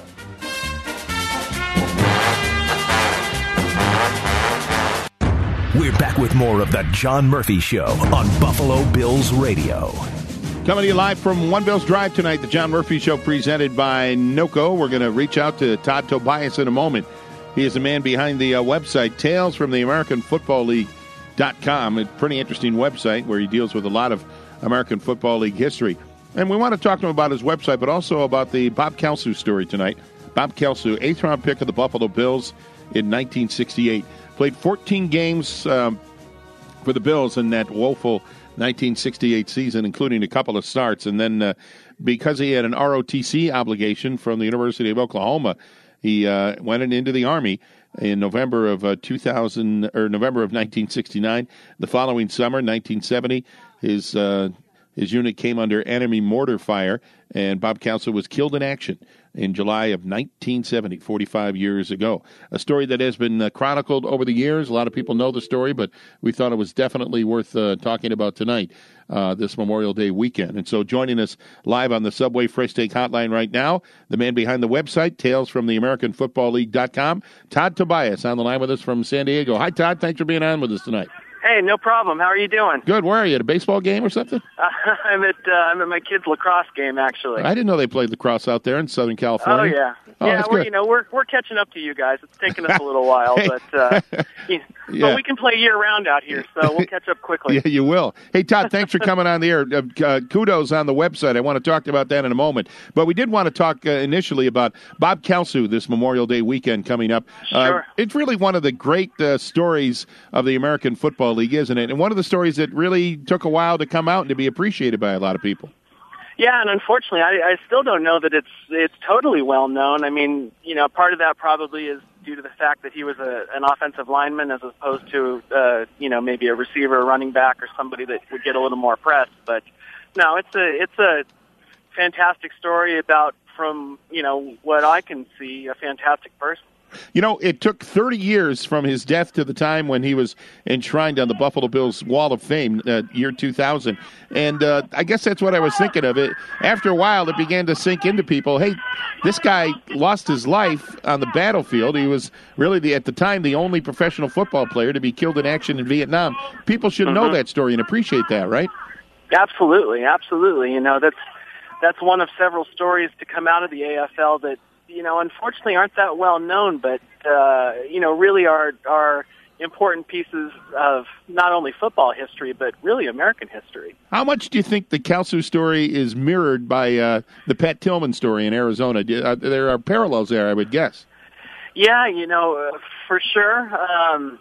We're back with more of the John Murphy Show on Buffalo Bills Radio. Coming to you live from One Bills Drive tonight, the John Murphy Show presented by NOCO. We're going to reach out to Todd Tobias in a moment. He is the man behind the uh, website, Tales from the American Football League dot com. A pretty interesting website where he deals with a lot of American Football League history. And we want to talk to him about his website, but also about the Bob Kelsu story tonight. Bob Kelsu, eighth-round pick of the Buffalo Bills in nineteen sixty-eight. Played fourteen games um, for the Bills in that woeful nineteen sixty-eight season, including a couple of starts. And then uh, because he had an R O T C obligation from the University of Oklahoma, he uh, went into the Army in November of uh, two thousand or November of nineteen sixty-nine. The following summer, nineteen seventy, his uh, his unit came under enemy mortar fire, and Bob Kelsu was killed in action in July of nineteen seventy, forty-five years ago. A story that has been uh, chronicled over the years. A lot of people know the story, but we thought it was definitely worth uh, talking about tonight, uh, this Memorial Day weekend. And so joining us live on the Subway Fresh Take Hotline right now, the man behind the website, Tales from the American Football League dot com, Todd Tobias, on the line with us from San Diego. Hi, Todd. Thanks for being on with us tonight. Hey, no problem. How are you doing? Good. Where are you, at a baseball game or something? Uh, I'm at uh, I'm at my kid's lacrosse game, actually. I didn't know they played lacrosse out there in Southern California. Oh yeah, oh, yeah. We're good. you know we're we're catching up to you guys. It's taken us a little while, hey. but uh, you know, Yeah. but we can play year round out here, so we'll catch up quickly. Yeah, you will. Hey, Todd, thanks for coming on the air. Uh, uh, kudos on the website. I want to talk about that in a moment. But we did want to talk uh, initially about Bob Kelsu this Memorial Day weekend coming up. Sure. Uh, it's really one of the great uh, stories of the American Football League, isn't it? And one of the stories that really took a while to come out and to be appreciated by a lot of people. Yeah, and unfortunately, I, I still don't know that it's it's totally well known. I mean, you know, part of that probably is due to the fact that he was a, an offensive lineman as opposed to, uh, you know, maybe a receiver, a running back, or somebody that would get a little more press. But no, it's a it's a fantastic story about, from you know what I can see, a fantastic person. You know, it took thirty years from his death to the time when he was enshrined on the Buffalo Bills Wall of Fame, uh, year two thousand. And uh, I guess that's what I was thinking of. It After a while, it began to sink into people, hey, this guy lost his life on the battlefield. He was really, the, at the time, the only professional football player to be killed in action in Vietnam. People should Mm-hmm. know that story and appreciate that, right? Absolutely, absolutely. You know, that's that's one of several stories to come out of the A F L that, you know, unfortunately aren't that well known, but, uh, you know, really are, are important pieces of not only football history, but really American history. How much do you think the Kelsu story is mirrored by uh, the Pat Tillman story in Arizona? Do, uh, there are parallels there, I would guess. Yeah, you know, uh, for sure. Um,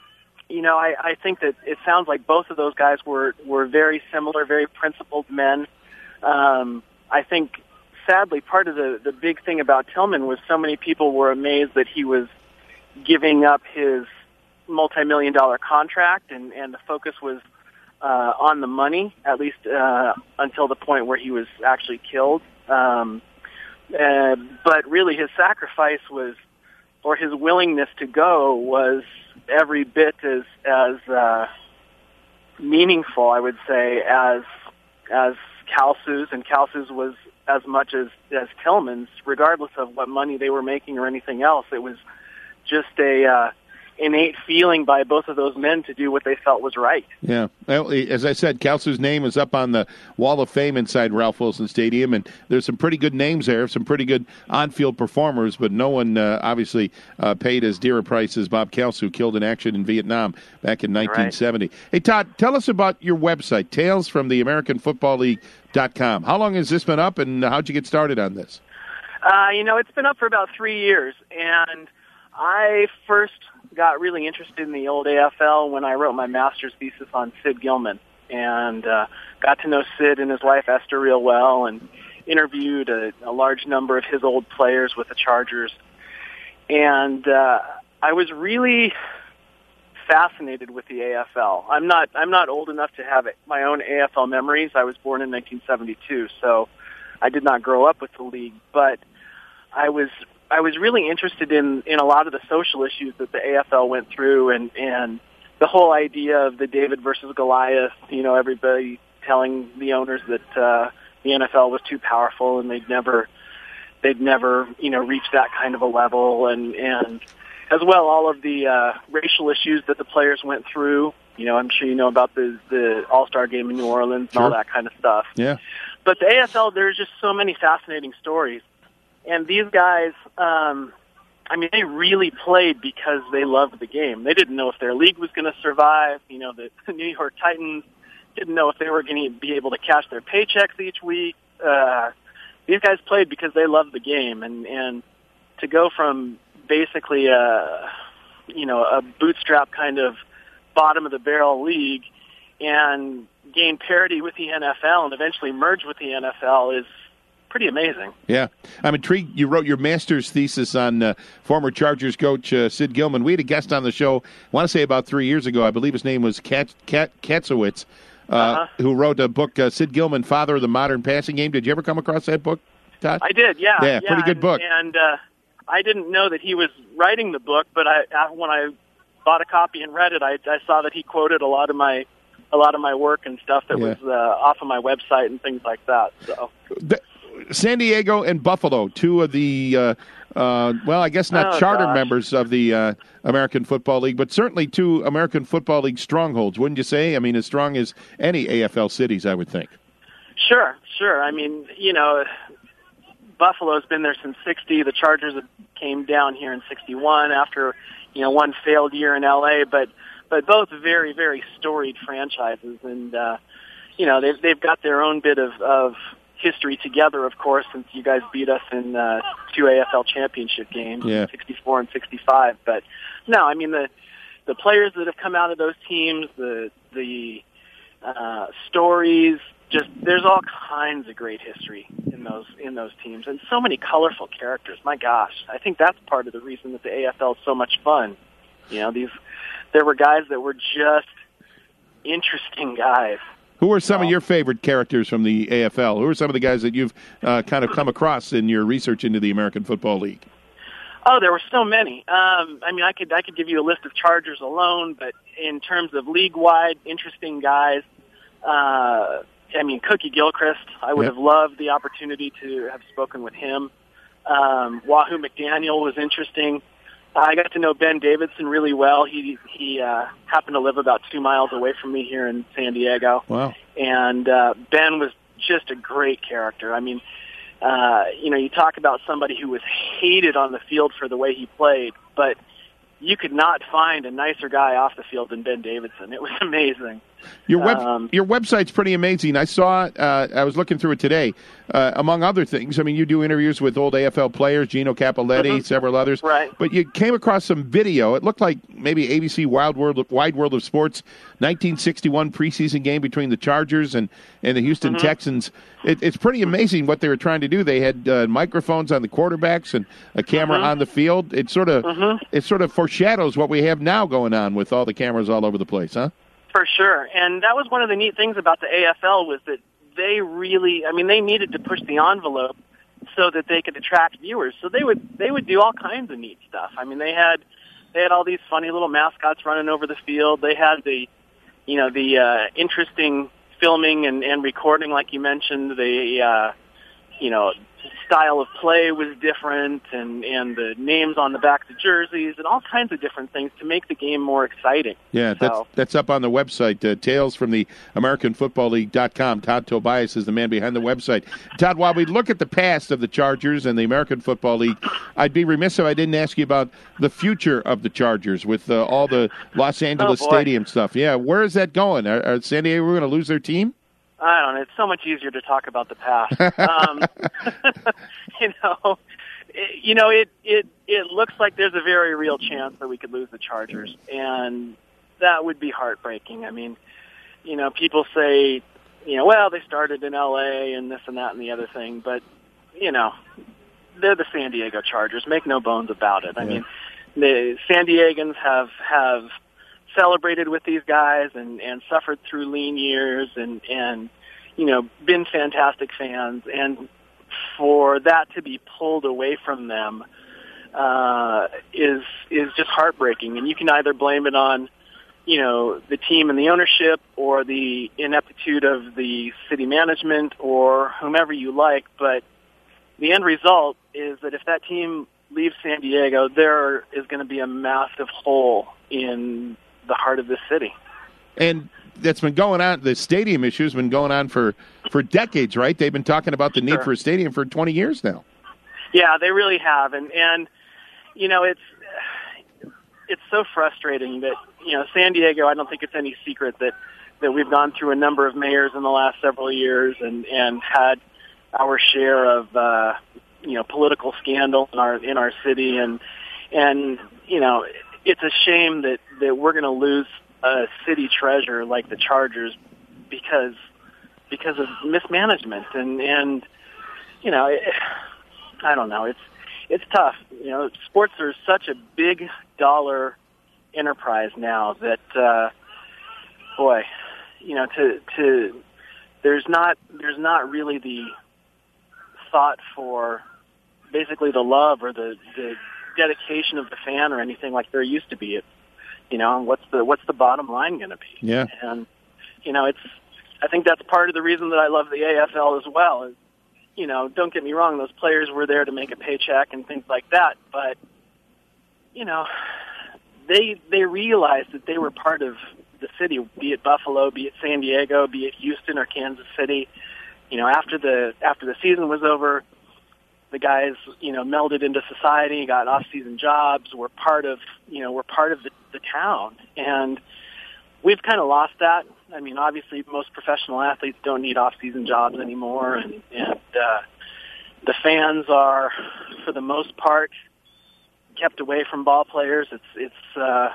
you know, I, I think that it sounds like both of those guys were, were very similar, very principled men. Um, I think, sadly, part of the, the big thing about Tillman was so many people were amazed that he was giving up his multi-million dollar contract, and, and the focus was uh, on the money, at least uh, until the point where he was actually killed. Um, uh, but really his sacrifice was, or his willingness to go was every bit as, as uh, meaningful, I would say, as as Kelsu's, and Kelsu's was as much as, as Tillman's, regardless of what money they were making or anything else. It was just a uh, innate feeling by both of those men to do what they felt was right. Yeah. Well, as I said, Kelsu's name is up on the Wall of Fame inside Ralph Wilson Stadium, and there's some pretty good names there, some pretty good on-field performers, but no one uh, obviously uh, paid as dear a price as Bob Kelsu, killed in action in Vietnam back in nineteen seventy. Right. Hey, Todd, tell us about your website, Tales from the American Football League dot com. How long has this been up, and how'd you get started on this? Uh, you know, it's been up for about three years, and I first got really interested in the old A F L when I wrote my master's thesis on Sid Gilman, and uh, got to know Sid and his wife Esther real well, and interviewed a, a large number of his old players with the Chargers. And uh, I was really fascinated with the A F L. I'm not I'm not old enough to have my own A F L memories. I was born in nineteen seventy-two, so I did not grow up with the league, but I was I was really interested in, in a lot of the social issues that the A F L went through, and, and the whole idea of the David versus Goliath, you know, everybody telling the owners that uh, the N F L was too powerful and they'd never they'd never, you know, reach that kind of a level, and, and as well all of the uh, racial issues that the players went through. You know, I'm sure you know about the, the All-Star game in New Orleans and Sure. all that kind of stuff. Yeah. But the A F L, there's just so many fascinating stories. And these guys, um, I mean, they really played because they loved the game. They didn't know if their league was going to survive. You know, the New York Titans didn't know if they were going to be able to cash their paychecks each week. Uh, these guys played because they loved the game. And, and to go from basically a, you know, a bootstrap kind of bottom-of-the-barrel league and gain parity with the N F L and eventually merge with the N F L is pretty amazing. Yeah. I'm intrigued. You wrote your master's thesis on uh, former Chargers coach uh, Sid Gilman. We had a guest on the show, I want to say about three years ago. I believe his name was Kat, Kat, Katzowitz, uh, uh-huh. who wrote a book, uh, Sid Gilman, Father of the Modern Passing Game. Did you ever come across that book, Todd? I did, yeah. Yeah, pretty good and, book. And uh, I didn't know that he was writing the book, but I, I when I bought a copy and read it, I, I saw that he quoted a lot of my a lot of my work and stuff that Yeah. was uh, off of my website and things like that. So. The, San Diego and Buffalo, two of the, uh, uh, well, I guess not Oh, charter gosh. members of the uh, American Football League, but certainly two American Football League strongholds, wouldn't you say? I mean, as strong as any A F L cities, I would think. Sure, sure. I mean, you know, Buffalo's been there since sixty. The Chargers came down here in sixty-one after, you know, one failed year in L A, but but both very, very storied franchises. And, uh, you know, they've, they've got their own bit of, of history together, of course, since you guys beat us in uh, two A F L championship games, Yeah. sixty-four and sixty-five. But, no, I mean, the the players that have come out of those teams, the the uh, stories, just there's all kinds of great history in those in those teams, and so many colorful characters. My gosh, I think that's part of the reason that the A F L is so much fun. You know, these there were guys that were just interesting guys. Who are some of your favorite characters from the A F L? Who are some of the guys that you've uh, kind of come across in your research into the American Football League? Oh, there were so many. Um, I mean, I could I could give you a list of Chargers alone, but in terms of league-wide interesting guys, uh, I mean, Cookie Gilchrist, I would Yep. have loved the opportunity to have spoken with him. Um, Wahoo McDaniel was interesting. I got to know Ben Davidson really well. He he uh, happened to live about two miles away from me here in San Diego. Wow. And uh, Ben was just a great character. I mean, uh, you know, you talk about somebody who was hated on the field for the way he played, but you could not find a nicer guy off the field than Ben Davidson. It was amazing. Your web Um, your website's pretty amazing. I saw it. Uh, I was looking through it today. Uh, among other things, I mean, you do interviews with old A F L players, Gino Capoletti, Mhm. several others. Right. But you came across some video. It looked like maybe A B C Wild World, Wide World of Sports, nineteen sixty-one preseason game between the Chargers and, and the Houston Mhm. Texans. It, it's pretty amazing what they were trying to do. They had uh, microphones on the quarterbacks and a camera Mhm. on the field. It sort of Mhm. it sort of foreshadows what we have now going on with all the cameras all over the place, huh? For sure. And that was one of the neat things about the A F L was that they really, I mean, they needed to push the envelope so that they could attract viewers. So they would they would do all kinds of neat stuff. I mean, they had they had all these funny little mascots running over the field. They had the, you know, the uh, interesting filming and, and recording, like you mentioned. The, uh, you know, style of play was different, and, and the names on the backs of jerseys, and all kinds of different things to make the game more exciting. Yeah, that's So- that's up on the website, uh, tales from the American Football League dot com. Todd Tobias is the man behind the website. Todd, while we look at the past of the Chargers and the American Football League, I'd be remiss if I didn't ask you about the future of the Chargers with uh, all the Los Angeles Oh, boy. Stadium stuff. Yeah, where is that going? Are, are San Diego going to lose their team? I don't know. It's so much easier to talk about the past. um, you know, it, you know, it, it, it looks like there's a very real chance that we could lose the Chargers, and that would be heartbreaking. I mean, you know, people say, you know, well, they started in L A and this and that and the other thing, but, you know, they're the San Diego Chargers. Make no bones about it. I Yeah. mean, the San Diegans have, have celebrated with these guys and, and suffered through lean years and, and, you know, been fantastic fans. And for that to be pulled away from them uh, is is just heartbreaking. And you can either blame it on, you know, the team and the ownership or the ineptitude of the city management or whomever you like, but the end result is that if that team leaves San Diego, there is going to be a massive hole in the heart of the city. And that's been going on. The stadium issue has been going on for, for decades, right? They've been talking about the Sure. need for a stadium for twenty years now. Yeah, they really have. And, and you know, it's it's so frustrating that, you know, San Diego, I don't think it's any secret that, that we've gone through a number of mayors in the last several years and, and had our share of, uh, you know, political scandal in our in our city. And, and you know, it's a shame that, that we're going to lose a city treasure like the Chargers because because of mismanagement. And, and you know, it, I don't know. It's it's tough. You know, sports are such a big dollar enterprise now that, uh, boy, you know, to to there's not there's not really the thought for basically the love or the, the dedication of the fan or anything like there used to be. It's, you know, what's the what's the bottom line going to be? Yeah. And you know, it's I think that's part of the reason that I love the A F L as well. Is, you know, don't get me wrong, those players were there to make a paycheck and things like that, but you know, they they realized that they were part of the city, be it Buffalo, be it San Diego, be it Houston or Kansas City. You know, after the after the season was over, the guys, you know, melded into society, got off-season jobs, were part of, you know, were part of the, the town. And we've kind of lost that. I mean, obviously, most professional athletes don't need off-season jobs anymore, and, and uh, the fans are, for the most part, kept away from ball players. It's it's uh,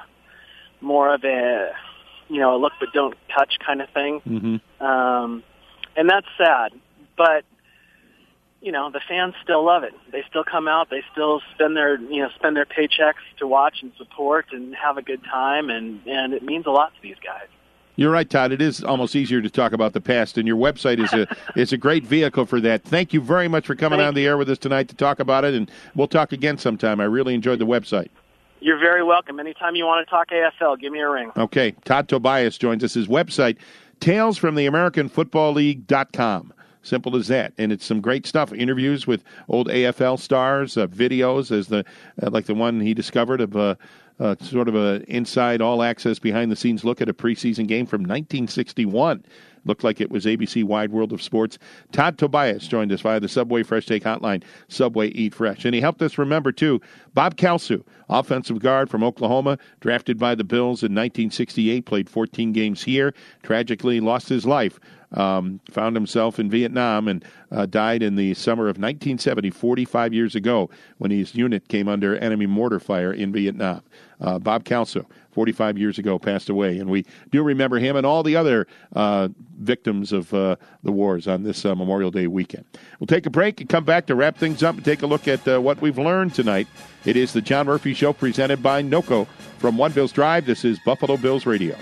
more of a, you know, a look but don't touch kind of thing. Mm-hmm. Um, and that's sad. But, you know, the fans still love it. They still come out. They still spend their, you know, spend their paychecks to watch and support and have a good time, and, and it means a lot to these guys. You're right, Todd. It is almost easier to talk about the past, and your website is a is a great vehicle for that. Thank you very much for coming Thank on the air with us tonight to talk about it, and we'll talk again sometime. I really enjoyed the website. You're very welcome. Anytime you want to talk A F L, give me a ring. Okay. Todd Tobias joins us. His website, tales from the american football league dot com. Simple as that, and it's some great stuff. Interviews with old A F L stars, uh, videos, as the uh, like the one he discovered of uh, uh, sort of a inside all-access, behind-the-scenes look at a preseason game from nineteen sixty-one. Looked like it was A B C Wide World of Sports. Todd Tobias joined us via the Subway Fresh Take Hotline, Subway Eat Fresh. And he helped us remember, too, Bob Kalsu, offensive guard from Oklahoma, drafted by the Bills in nineteen sixty-eight, played fourteen games here, tragically lost his life. Um, found himself in Vietnam and uh, died in the summer of nineteen seventy, forty-five years ago, when his unit came under enemy mortar fire in Vietnam. Uh, Bob Kalsu, forty-five years ago, passed away, and we do remember him and all the other uh, victims of uh, the wars on this uh, Memorial Day weekend. We'll take a break and come back to wrap things up and take a look at uh, what we've learned tonight. It is the John Murphy Show presented by NOCO from One Bills Drive. This is Buffalo Bills Radio.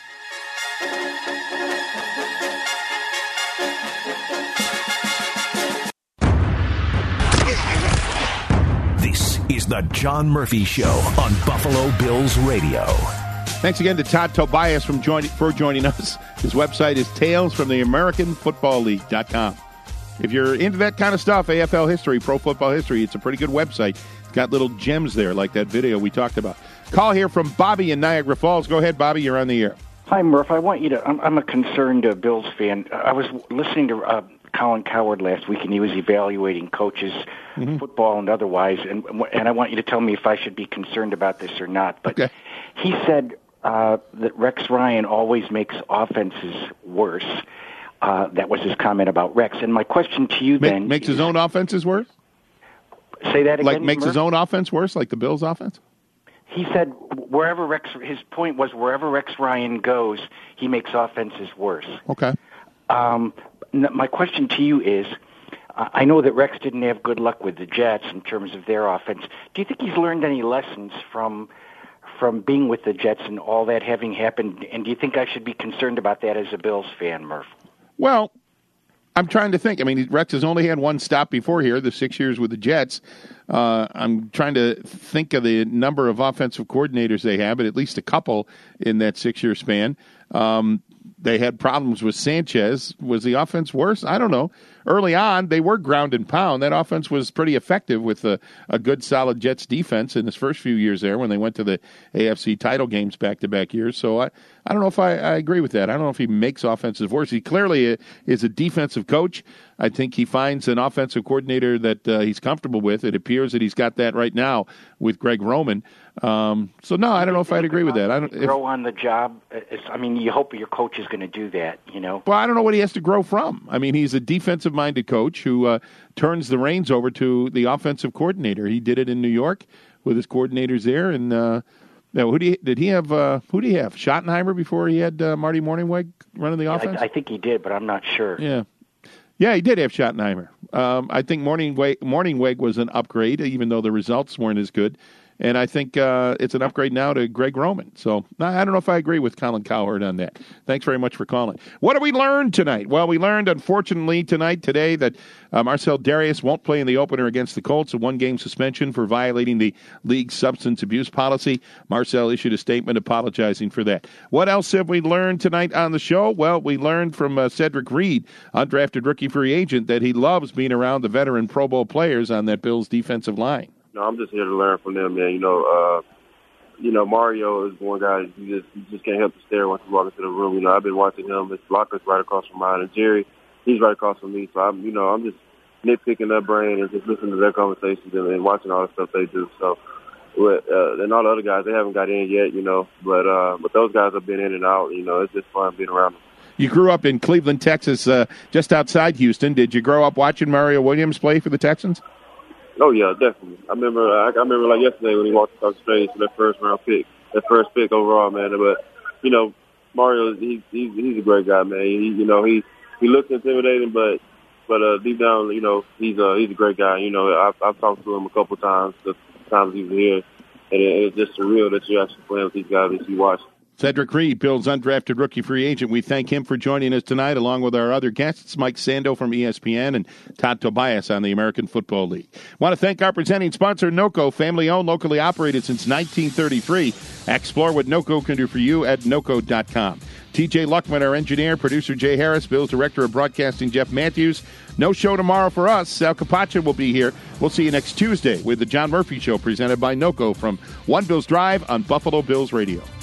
This is the John Murphy Show on Buffalo Bills Radio. Thanks again to Todd Tobias from join, for joining us. His website is tales from the american football league dot com. If you're into that kind of stuff, A F L history, pro football history, it's a pretty good website. It's got little gems there like that video we talked about. Call here from Bobby in Niagara Falls. Go ahead, Bobby. You're on the air. Hi, Murph. I want you to, I'm, I'm a concerned uh, Bills fan. I was listening to uh, Colin Cowherd last week, and he was evaluating coaches, mm-hmm. football and otherwise, and and I want you to tell me if I should be concerned about this or not. But okay. He said uh, that Rex Ryan always makes offenses worse. Uh, that was his comment about Rex. And my question to you Ma- then Makes is, his own offenses worse? Say that again, Like makes Murph? his own offense worse, like the Bills' offense? He said wherever Rex, his point was wherever Rex Ryan goes, he makes offenses worse. Okay. Um, my question to you is, uh, I know that Rex didn't have good luck with the Jets in terms of their offense. Do you think he's learned any lessons from from being with the Jets and all that having happened, and do you think I should be concerned about that as a Bills fan, Murph? Well, I'm trying to think. I mean, Rex has only had one stop before here, the six years with the Jets. Uh, I'm trying to think of the number of offensive coordinators they have, but at least a couple in that six-year span. Um, they had problems with Sanchez. Was the offense worse? I don't know. Early on, they were ground and pound. That offense was pretty effective with a, a good, solid Jets defense in his first few years there when they went to the A F C title games back-to-back years. So I, I don't know if I, I agree with that. I don't know if he makes offenses worse. He clearly is a defensive coach. I think he finds an offensive coordinator that uh, he's comfortable with. It appears that he's got that right now with Greg Roman. Um, so, no, I don't know if I'd agree with that. I don't if, grow on the job. It's, I mean, you hope your coach is going to do that, you know. Well, I don't know what he has to grow from. I mean, he's a defensive-minded coach who uh, turns the reins over to the offensive coordinator. He did it in New York with his coordinators there. And uh, now, who do he, did he have? Uh, who did he have? Schottenheimer before he had uh, Marty Mornhinweg running the Yeah, offense? I, I think he did, but I'm not sure. Yeah. Yeah, he did have Schottenheimer. Um, I think Mornhinweg, Mornhinweg was an upgrade, even though the results weren't as good. And I think uh, it's an upgrade now to Greg Roman. So I don't know if I agree with Colin Cowherd on that. Thanks very much for calling. What did we learn tonight? Well, we learned, unfortunately, tonight, today, that uh, Marcell Dareus won't play in the opener against the Colts, a one-game suspension for violating the league's substance abuse policy. Marcell issued a statement apologizing for that. What else have we learned tonight on the show? Well, we learned from uh, Cedric Reed, undrafted rookie free agent, that he loves being around the veteran Pro Bowl players on that Bills defensive line. No, I'm just here to learn from them, man. You know, uh, you know, Mario is one guy that you just you just can't help but stare once you walk into the room. You know, I've been watching him. His blocker's right across from mine, and Jerry, he's right across from me. So I'm, you know, I'm just nitpicking their brain and just listening to their conversations and, and watching all the stuff they do. So, but, uh, and all the other guys, they haven't got in yet, you know, but uh, but those guys have been in and out. You know, it's just fun being around them. You grew up in Cleveland, Texas, uh, just outside Houston. Did you grow up watching Mario Williams play for the Texans? Oh yeah, definitely. I remember. I, I remember like yesterday when he walked across the stage for that first round pick, that first pick overall, man. But you know, Mario, he's he's, he's a great guy, man. He, you know, he he looks intimidating, but but uh, deep down, you know, he's a he's a great guy. You know, I've I've talked to him a couple times, the times he was here, and it, it's just surreal that you're actually playing with these guys that you watch. Cedric Reed, Bills undrafted rookie free agent. We thank him for joining us tonight, along with our other guests, Mike Sando from E S P N and Todd Tobias on the American Football League. Want to thank our presenting sponsor, NOCO, family-owned, locally operated since nineteen thirty-three. Explore what NOCO can do for you at noco dot com. T J Luckman, our engineer, producer Jay Harris, Bills director of broadcasting Jeff Matthews. No show tomorrow for us. Sal Capaccia will be here. We'll see you next Tuesday with the John Murphy Show presented by NOCO from One Bills Drive on Buffalo Bills Radio.